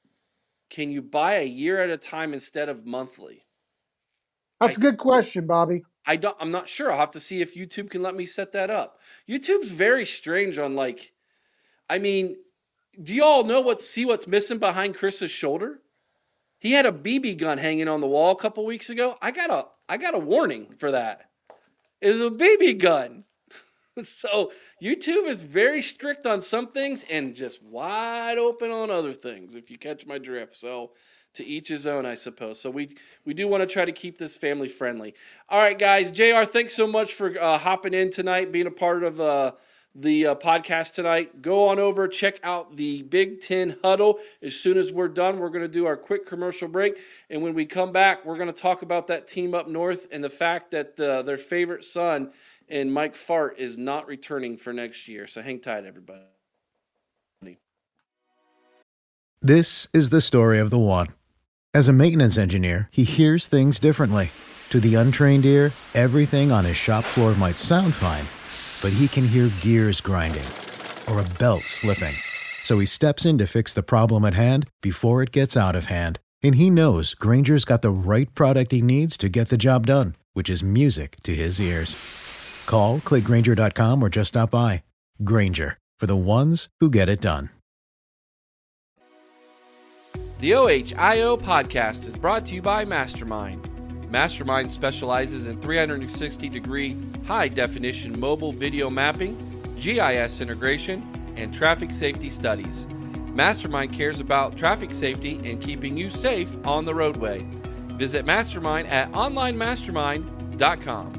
a time instead of monthly? That's a good question, Bobby. I'm not sure. I'll have to see if YouTube can let me set that up. YouTube's very strange on do you all know what's missing behind Chris's shoulder? He had a BB gun hanging on the wall a couple weeks ago. I got a warning for that. It was a BB gun. So YouTube is very strict on some things and just wide open on other things, if you catch my drift. So to each his own, I suppose. So we do want to try to keep this family friendly. All right, guys. JR, thanks so much for hopping in tonight, being a part of the podcast tonight. Go on over, check out the Big Ten Huddle. As soon as we're done, we're going to do our quick commercial break. And when we come back, we're going to talk about that team up north and the fact that their favorite son and Mike Fart is not returning for next year. So hang tight, everybody. This is the story of the one. As a maintenance engineer, he hears things differently. To the untrained ear, everything on his shop floor might sound fine, but he can hear gears grinding or a belt slipping. So he steps in to fix the problem at hand before it gets out of hand. And he knows Grainger's got the right product he needs to get the job done, which is music to his ears. Call, click Grainger.com, or just stop by. Grainger, for the ones who get it done. The OHIO podcast is brought to you by Mastermind. Mastermind specializes in 360-degree, high-definition mobile video mapping, GIS integration, and traffic safety studies. Mastermind cares about traffic safety and keeping you safe on the roadway. Visit Mastermind at onlinemastermind.com.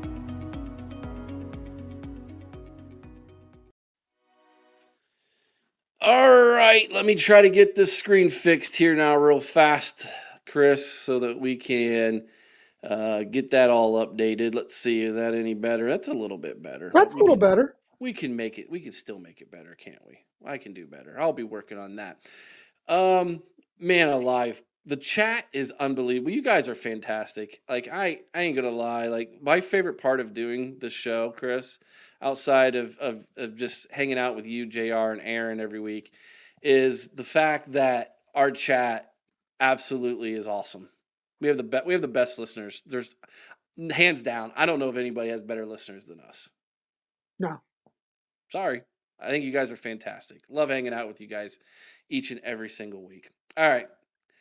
All right, let me try to get this screen fixed here now real fast, Chris, so that we can get that all updated. Let's see, is that any better? That's a little bit better. That's a little better. We can still make it better, can't we? I can do better. I'll be working on that. Man alive. The chat is unbelievable. You guys are fantastic. Like, I ain't gonna lie. Like, my favorite part of doing the show, Chris, outside of just hanging out with you, JR, and Aaron every week, is the fact that our chat absolutely is awesome. We have the best listeners. There's hands down. I don't know if anybody has better listeners than us. No. Sorry. I think you guys are fantastic. Love hanging out with you guys each and every single week. All right.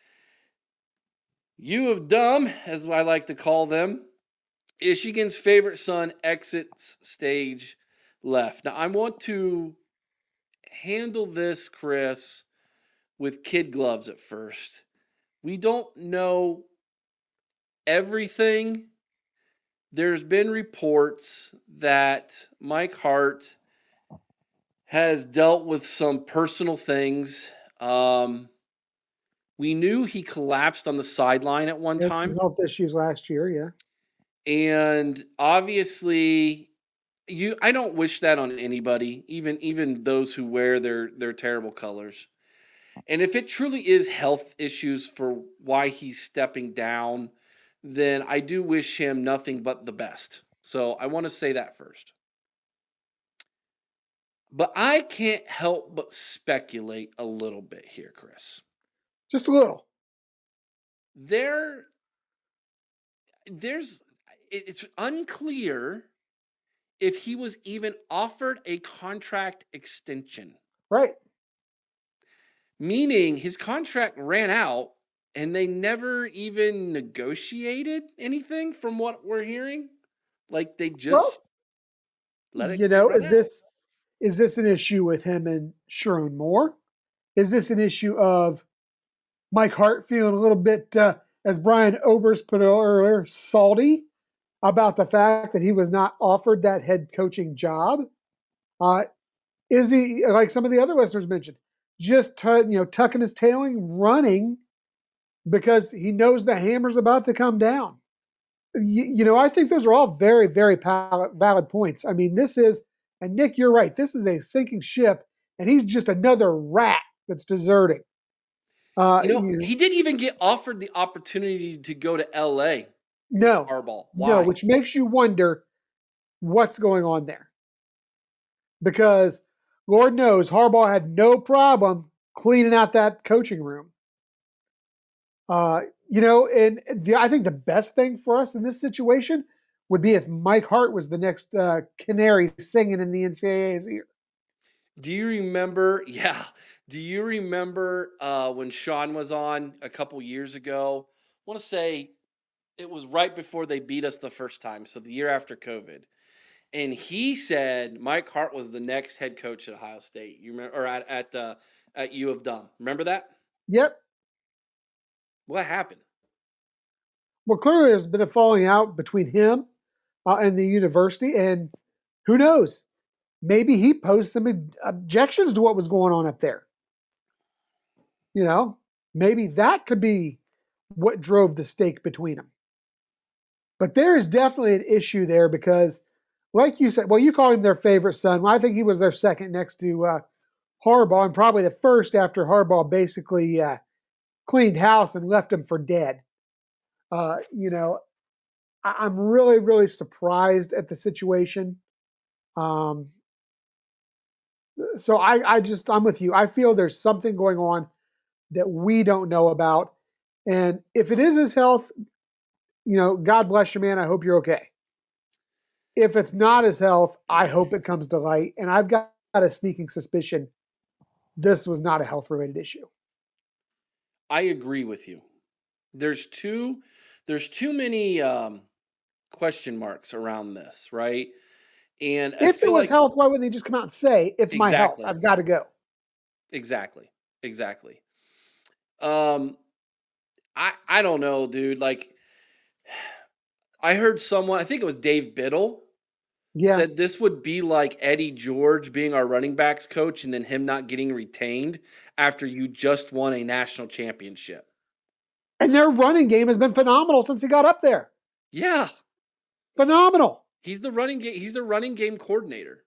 U of Dumb, as I like to call them, Michigan's favorite son exits stage left. Now, I want to handle this, Chris, with kid gloves at first. We don't know everything. There's been reports that Mike Hart has dealt with some personal things. We knew he collapsed on the sideline at one time. Some health issues last year, yeah. And obviously, I don't wish that on anybody, even those who wear their terrible colors. And if it truly is health issues for why he's stepping down, then I do wish him nothing but the best. So I want to say that first. But I can't help but speculate a little bit here, Chris. Just a little. There's it's unclear if he was even offered a contract extension. Right. Meaning his contract ran out and they never even negotiated anything from what we're hearing. Like they just let it run out. Is this an issue with him and Sharon Moore? Is this an issue of Mike Hart feeling a little bit, as Brian Oberst put it earlier, salty about the fact that he was not offered that head coaching job? Is he, like some of the other listeners mentioned, just tucking his tail and running because he knows the hammer's about to come down? I think those are all very, very valid points. I mean, and Nick, you're right. This is a sinking ship, and he's just another rat that's deserting. He didn't even get offered the opportunity to go to L.A. No, Harbaugh. Why? No, which makes you wonder what's going on there. Because Lord knows Harbaugh had no problem cleaning out that coaching room. And I think the best thing for us in this situation would be if Mike Hart was the next canary singing in the NCAA's ear. Do you remember? Yeah. Do you remember when Sean was on a couple years ago? I want to say it was right before they beat us the first time, so the year after COVID. And he said Mike Hart was the next head coach at Ohio State. You remember, or at U of Dumb? Remember that? Yep. What happened? Well, clearly there's been a falling out between him and the university, and who knows? Maybe he posed some objections to what was going on up there. Maybe that could be what drove the stake between them. But there is definitely an issue there because, like you said, well, you call him their favorite son. Well, I think he was their second next to Harbaugh, and probably the first after Harbaugh basically cleaned house and left him for dead. I'm really, really surprised at the situation. So I'm with you. I feel there's something going on that we don't know about. And if it is his health, God bless you, man. I hope you're okay. If it's not his health, I hope it comes to light. And I've got a sneaking suspicion this was not a health-related issue. I agree with you. There's too many question marks around this, right? And if it was health, why wouldn't they just come out and say, it's my health, I've got to go? Exactly. I don't know, dude. Like, I heard someone, I think it was Dave Biddle, said this would be like Eddie George being our running backs coach and then him not getting retained after you just won a national championship. And their running game has been phenomenal since he got up there. Yeah. Phenomenal. He's the running game coordinator.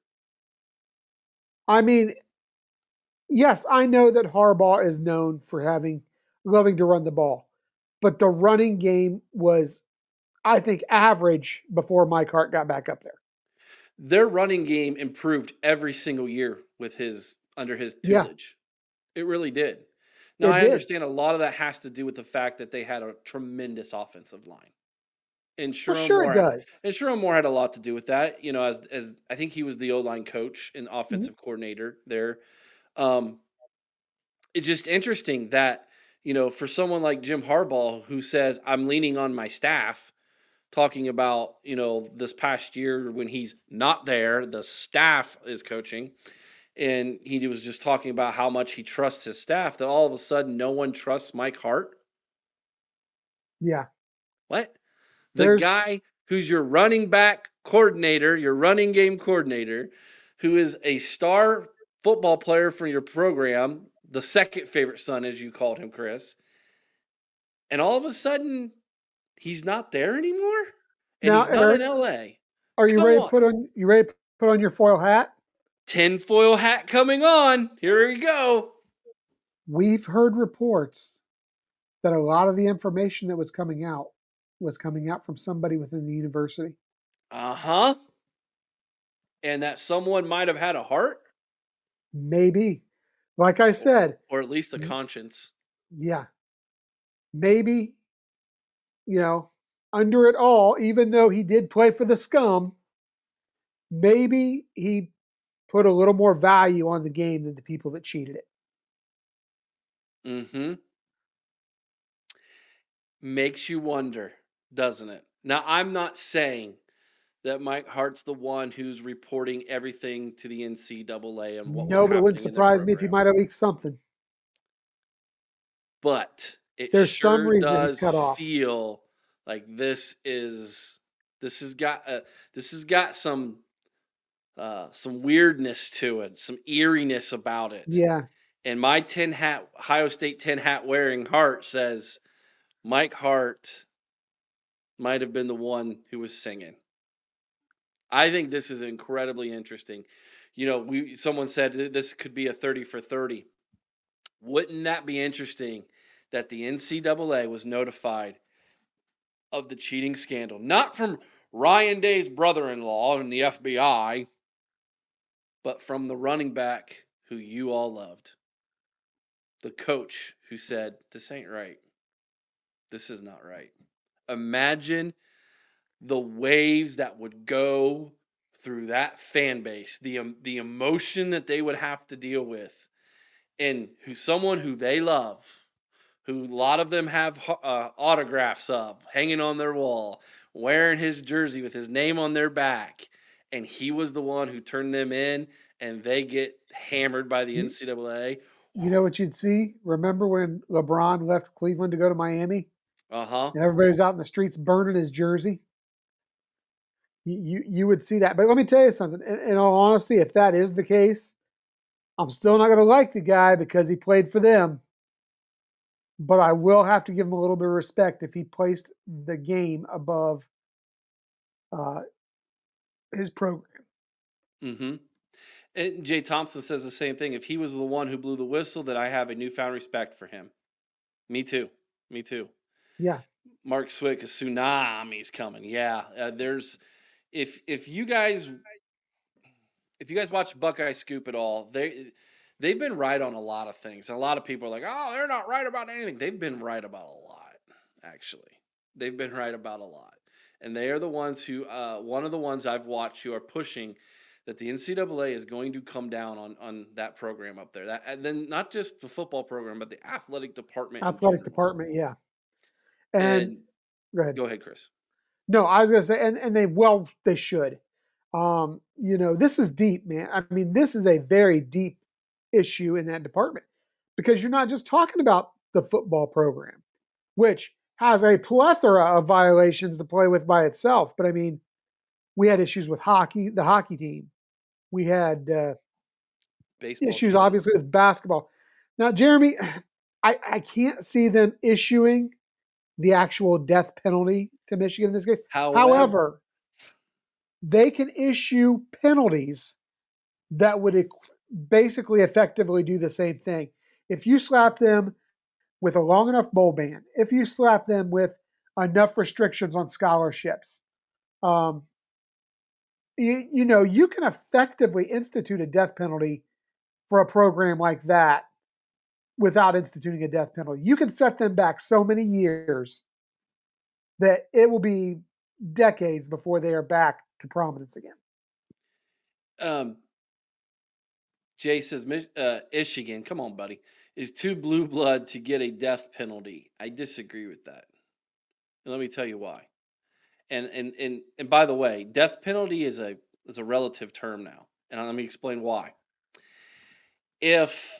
I mean, yes, I know that Harbaugh is known for loving to run the ball, but the running game was, I think, average before Mike Hart got back up there. Their running game improved every single year under his tutelage. Yeah. It really did. Now, I understand a lot of that has to do with the fact that they had a tremendous offensive line. And Sharon Moore had a lot to do with that, as I think he was the O-line coach and offensive coordinator there. It's just interesting that, for someone like Jim Harbaugh who says, I'm leaning on my staff, talking about, this past year when he's not there, the staff is coaching, and he was just talking about how much he trusts his staff, that all of a sudden no one trusts Mike Hart. Yeah. What? The guy who's your running back coordinator, your running game coordinator, who is a star football player for your program, the second favorite son, as you called him, Chris. And all of a sudden, he's not there anymore? And he's not in L.A. Are you ready to put on your foil hat? Tinfoil hat coming on. Here we go. We've heard reports that a lot of the information that was coming out from somebody within the university. Uh-huh. And that someone might have had a heart? Maybe. Like I said, or at least a conscience. yeah, maybe, under it all, even though he did play for the scum, maybe he put a little more value on the game than the people that cheated it. Mm-hmm. Makes you wonder, doesn't it? Now, I'm not saying that Mike Hart's the one who's reporting everything to the NCAA and what was No, but it wouldn't happening in their surprise me if he program. might have leaked something. But it There's some sure reason he's does cut off. feel like this has got some weirdness to it, some eeriness about it. Yeah. And my Ohio State 10 hat wearing heart says Mike Hart might have been the one who was singing. I think this is incredibly interesting. Someone said this could be a 30 for 30. Wouldn't that be interesting that the NCAA was notified of the cheating scandal? Not from Ryan Day's brother-in-law in the FBI, but from the running back who you all loved. The coach who said, this ain't right. This is not right. Imagine the waves that would go through that fan base, the emotion that they would have to deal with, and someone who they love, who a lot of them have autographs of hanging on their wall, wearing his jersey with his name on their back, and he was the one who turned them in, and they get hammered by the NCAA. You know what you'd see? Remember when LeBron left Cleveland to go to Miami? Uh-huh. And everybody was out in the streets burning his jersey? You would see that. But let me tell you something. In all honesty, if that is the case, I'm still not going to like the guy because he played for them. But I will have to give him a little bit of respect if he placed the game above his program. Mm-hmm. And Jay Thompson says the same thing. If he was the one who blew the whistle, then I have a newfound respect for him. Me too. Yeah. Mark Swick, a tsunami's coming. Yeah, if you guys watch Buckeye Scoop at all, they've been right on a lot of things. And a lot of people are like, oh, they're not right about anything. They've been right about a lot, actually. They've been right about a lot, and they are the ones who one of the ones I've watched who are pushing that the NCAA is going to come down on that program up there. That, and then not just the football program, but the athletic department. Athletic department, yeah. And go ahead, Chris. No, I was going to say, and they should. This is deep, man. I mean, this is a very deep issue in that department because you're not just talking about the football program, which has a plethora of violations to play with by itself. But I mean, we had issues with the hockey team. We had issues, team. Obviously, with basketball. Now, Jeremy, I can't see them issuing the actual death penalty to Michigan in this case. However, they can issue penalties that would basically effectively do the same thing. If you slap them with a long enough bowl ban, if you slap them with enough restrictions on scholarships, you can effectively institute a death penalty for a program like that without instituting a death penalty. You can set them back so many years that it will be decades before they are back to prominence again. Jay says, Michigan, come on, buddy, is too blue blood to get a death penalty. I disagree with that. And let me tell you why. And by the way, death penalty is a relative term now. And let me explain why. If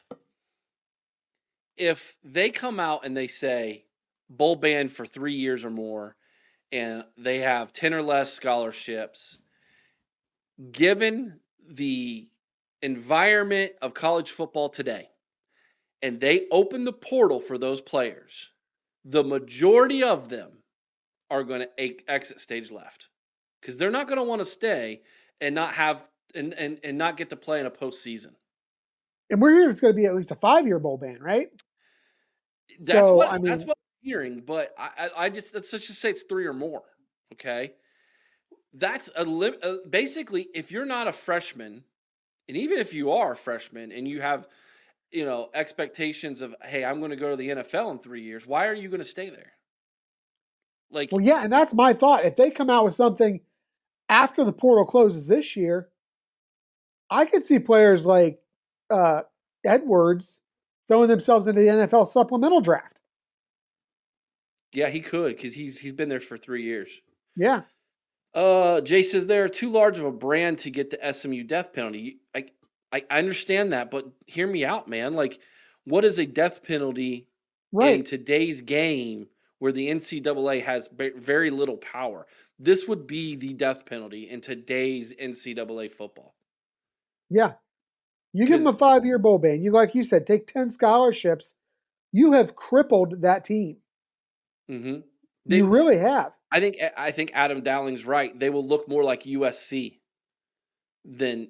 they come out and they say bowl ban for 3 years or more, and they have 10 or less scholarships, given the environment of college football today, and they open the portal for those players, the majority of them are going to exit stage left because they're not going to want to stay and not have and not get to play in a postseason. And we're hearing it's going to be at least a 5-year bowl ban, right? That's what I'm hearing, but I just let's just say it's 3 or more. Okay, that's basically if you're not a freshman And even if you are a freshman and you have, expectations of, hey, I'm going to go to the NFL in 3 years, why are you going to stay there? Like, Well, yeah, and that's my thought. If they come out with something after the portal closes this year, I could see players like Edwards throwing themselves into the NFL supplemental draft. yeah, he could, because he's been there for 3 years. Yeah. Jay says they are too large of a brand to get the SMU death penalty. I understand that, but hear me out, man. Like, what is a death penalty in today's game where the NCAA has very little power? This would be the death penalty in today's NCAA football. Yeah. You give them a 5-year bowl ban. Like you said, take 10 scholarships. You have crippled that team. Mm-hmm. You really have. I think Adam Dowling's right. They will look more like USC than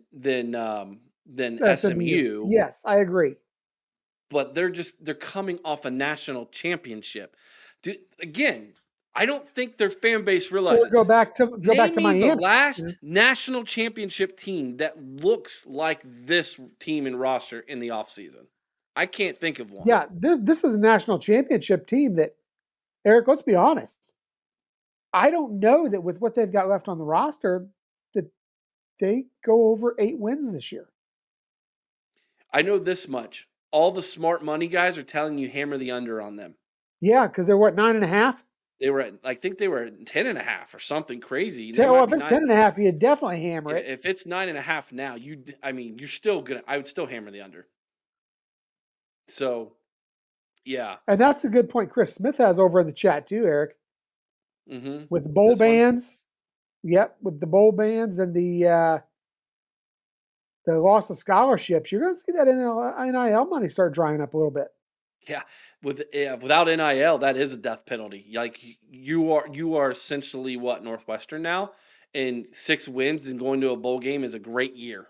SMU. Yes, I agree. But they're coming off a national championship. Again, I don't think their fan base realizes. Go back to Miami. The last national championship team that looks like this team and roster in the offseason. I can't think of one. Yeah, this is a national championship team that, Eric, let's be honest. I don't know that with what they've got left on the roster that they go over 8 wins this year. I know this much. All the smart money guys are telling you hammer the under on them. Yeah, because they're what, 9.5? They were at, I think they were at 10.5 or something crazy. If it's 10.5, you definitely hammer it. If it's 9.5 now, you're still I would still hammer the under. So, yeah. And that's a good point Chris Smith has over in the chat too, Eric. Mm-hmm. With the bowl bans. Yep, with the bowl bans and the loss of scholarships, you're going to see that NIL money start drying up a little bit. Yeah, without NIL, that is a death penalty. Like you are essentially what, Northwestern now, and 6 wins and going to a bowl game is a great year.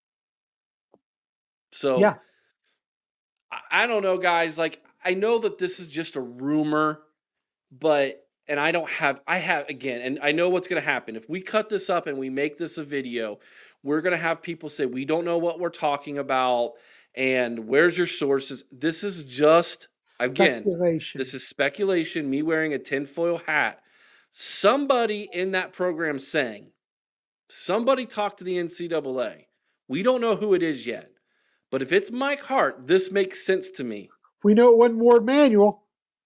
So yeah, I don't know, guys. Like, I know that this is just a rumor, but I have again, and I know what's going to happen if we cut this up and we make this a video. We're going to have people say we don't know what we're talking about. And where's your sources? This is just, again, this is speculation, me wearing a tinfoil hat. Somebody in that program saying, somebody talked to the NCAA. We don't know who it is yet. But if it's Mike Hart, this makes sense to me. We know it wasn't Ward Manuel.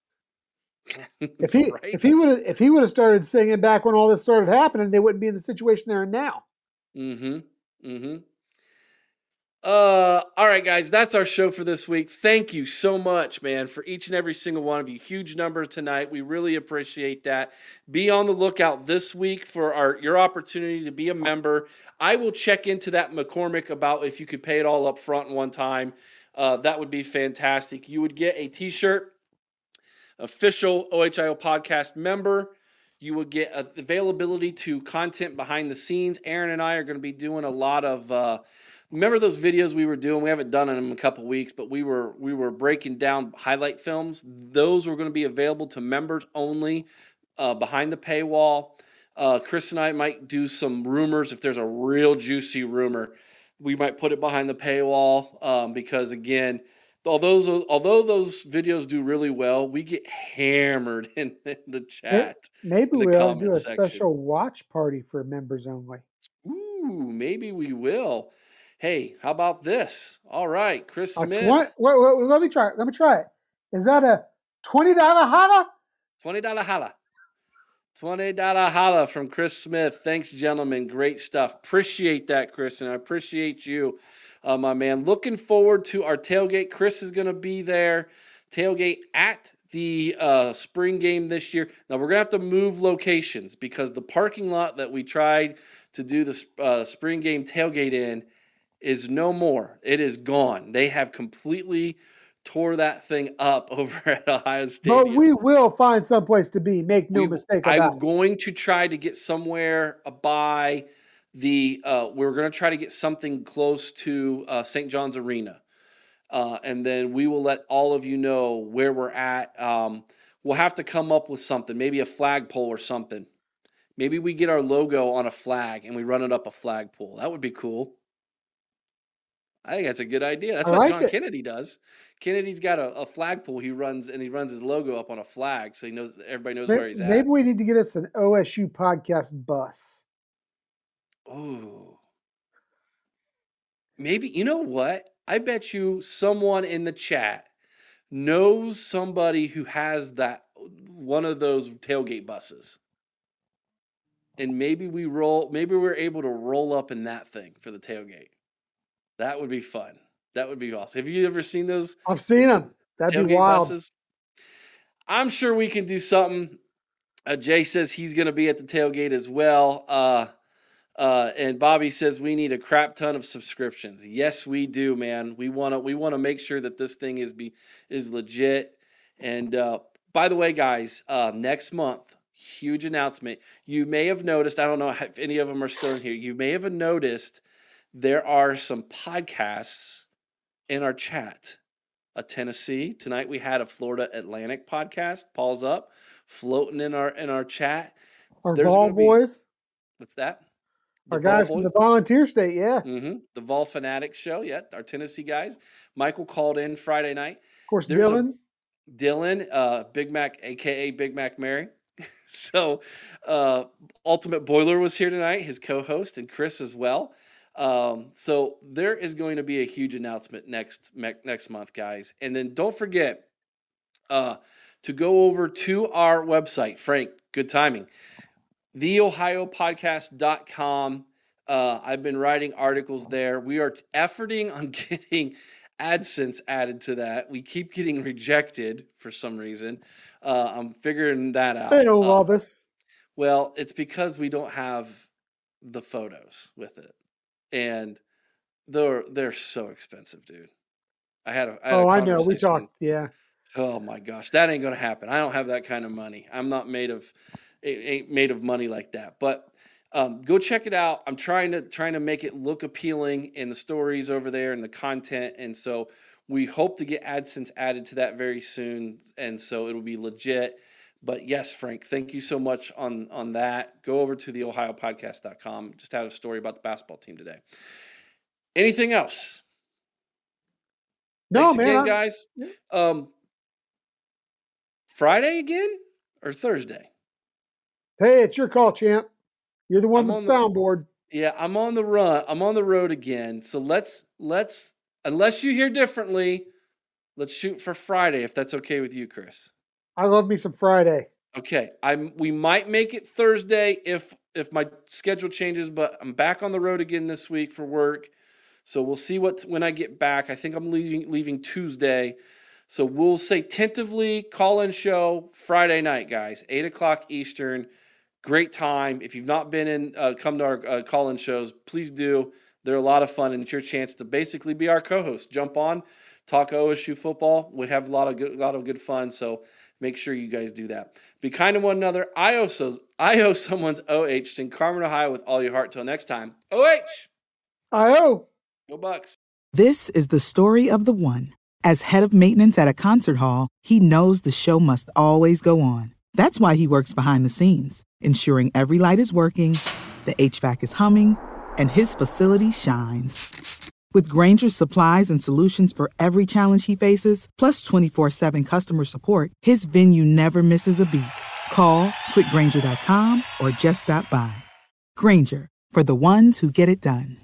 If he would have started singing back when all this started happening, they wouldn't be in the situation they're in now. All right, guys, that's our show for this week. Thank you so much, man, for each and every single one of you. Huge number tonight. We really appreciate that. Be on the lookout this week for your opportunity to be a member. I will check into that, McCormick, about if you could pay it all up front in one time. That would be fantastic. You would get a T-shirt, official OHIO podcast member. You would get availability to content behind the scenes. Aaron and I are going to be doing a lot of remember those videos we were doing? We haven't done them in a couple weeks, but we were breaking down highlight films. Those were going to be available to members only behind the paywall. Chris and I might do some rumors. If there's a real juicy rumor, we might put it behind the paywall because, again, although those videos do really well, we get hammered in the chat. Maybe we ought to do a special watch party for members only. Ooh, maybe we will. Hey, how about this? All right, Chris Smith. Let me try it. Is that a $20 holla? $20 holla. $20 holla from Chris Smith. Thanks, gentlemen. Great stuff. Appreciate that, Chris, and I appreciate you, my man. Looking forward to our tailgate. Chris is going to be there. Tailgate at the spring game this year. Now, we're going to have to move locations because the parking lot that we tried to do the spring game tailgate in is no more. It is gone. They have completely tore that thing up over at Ohio Stadium. But we will find someplace to be. Make no mistake about it. I'm going to try to get somewhere by the we're going to try to get something close to St. John's Arena. And then we will let all of you know where we're at. We'll have to come up with something, maybe a flagpole or something. Maybe we get our logo on a flag and we run it up a flagpole. That would be cool. I think that's a good idea. That's I what like John it. Kennedy does. Kennedy's got a flagpole he runs his logo up on a flag so everybody knows where he's at. Maybe we need to get us an OSU podcast bus. Oh. Maybe, you know what? I bet you someone in the chat knows somebody who has one of those tailgate buses. And maybe we're able to roll up in that thing for the tailgate. That would be fun. That would be awesome. Have you ever seen those? I've seen them. That'd tailgate be wild. buses? I'm sure we can do something. Jay says he's going to be at the tailgate as well. And Bobby says we need a crap ton of subscriptions. Yes, we do, man. We want to make sure that this thing is legit. And by the way, guys, next month, huge announcement. You may have noticed, I don't know if any of them are still in here. You may have noticed there are some podcasts in our chat. A Tennessee. Tonight we had a Florida Atlantic podcast. Paul's up, floating in our chat. Our Vol boys. What's that? Our guys from the Volunteer State, yeah. Mm-hmm. The Vol Fanatics show, yeah. Our Tennessee guys. Michael called in Friday night. Of course, Dylan, Big Mac, a.k.a. Big Mac Mary. So Ultimate Boiler was here tonight, his co-host, and Chris as well. So there is going to be a huge announcement next month, guys. And then don't forget to go over to our website. Frank, good timing. TheOhioPodcast.com. I've been writing articles there. We are efforting on getting AdSense added to that. We keep getting rejected for some reason. I'm figuring that out. They don't love us. Well, it's because we don't have the photos with it. And they're so expensive, dude. I know. We talked. Yeah. Oh my gosh, that ain't gonna happen. I don't have that kind of money. I'm not made of money like that. But go check it out. I'm trying to make it look appealing in the stories over there and the content. And so we hope to get AdSense added to that very soon. And so it'll be legit. But yes, Frank, thank you so much on that. Go over to theohiopodcast.com. Just had a story about the basketball team today. Anything else? No, thanks man. Again, guys. Friday again or Thursday? Hey, it's your call, champ. You're the one with the soundboard. Yeah, I'm on the run. I'm on the road again. So let's unless you hear differently, let's shoot for Friday if that's okay with you, Chris. I love me some Friday. Okay, we might make it Thursday if my schedule changes, but I'm back on the road again this week for work. So we'll see when I get back. I think I'm leaving Tuesday. So we'll say tentatively call-in show Friday night, guys, 8:00 Eastern. Great time. If you've not been in, come to our call-in shows, please do. They're a lot of fun, and it's your chance to basically be our co-host. Jump on, talk OSU football. We have a lot of good fun. So make sure you guys do that. Be kind to one another. I owe someone's OH. Sing Carmen, Ohio with all your heart. Till next time. OH. I-O. Go Bucks. This is the story of the one. As head of maintenance at a concert hall, he knows the show must always go on. That's why he works behind the scenes, ensuring every light is working, the HVAC is humming, and his facility shines. With Grainger's supplies and solutions for every challenge he faces, plus 24/7 customer support, his venue never misses a beat. Call quickgrainger.com or just stop by. Grainger, for the ones who get it done.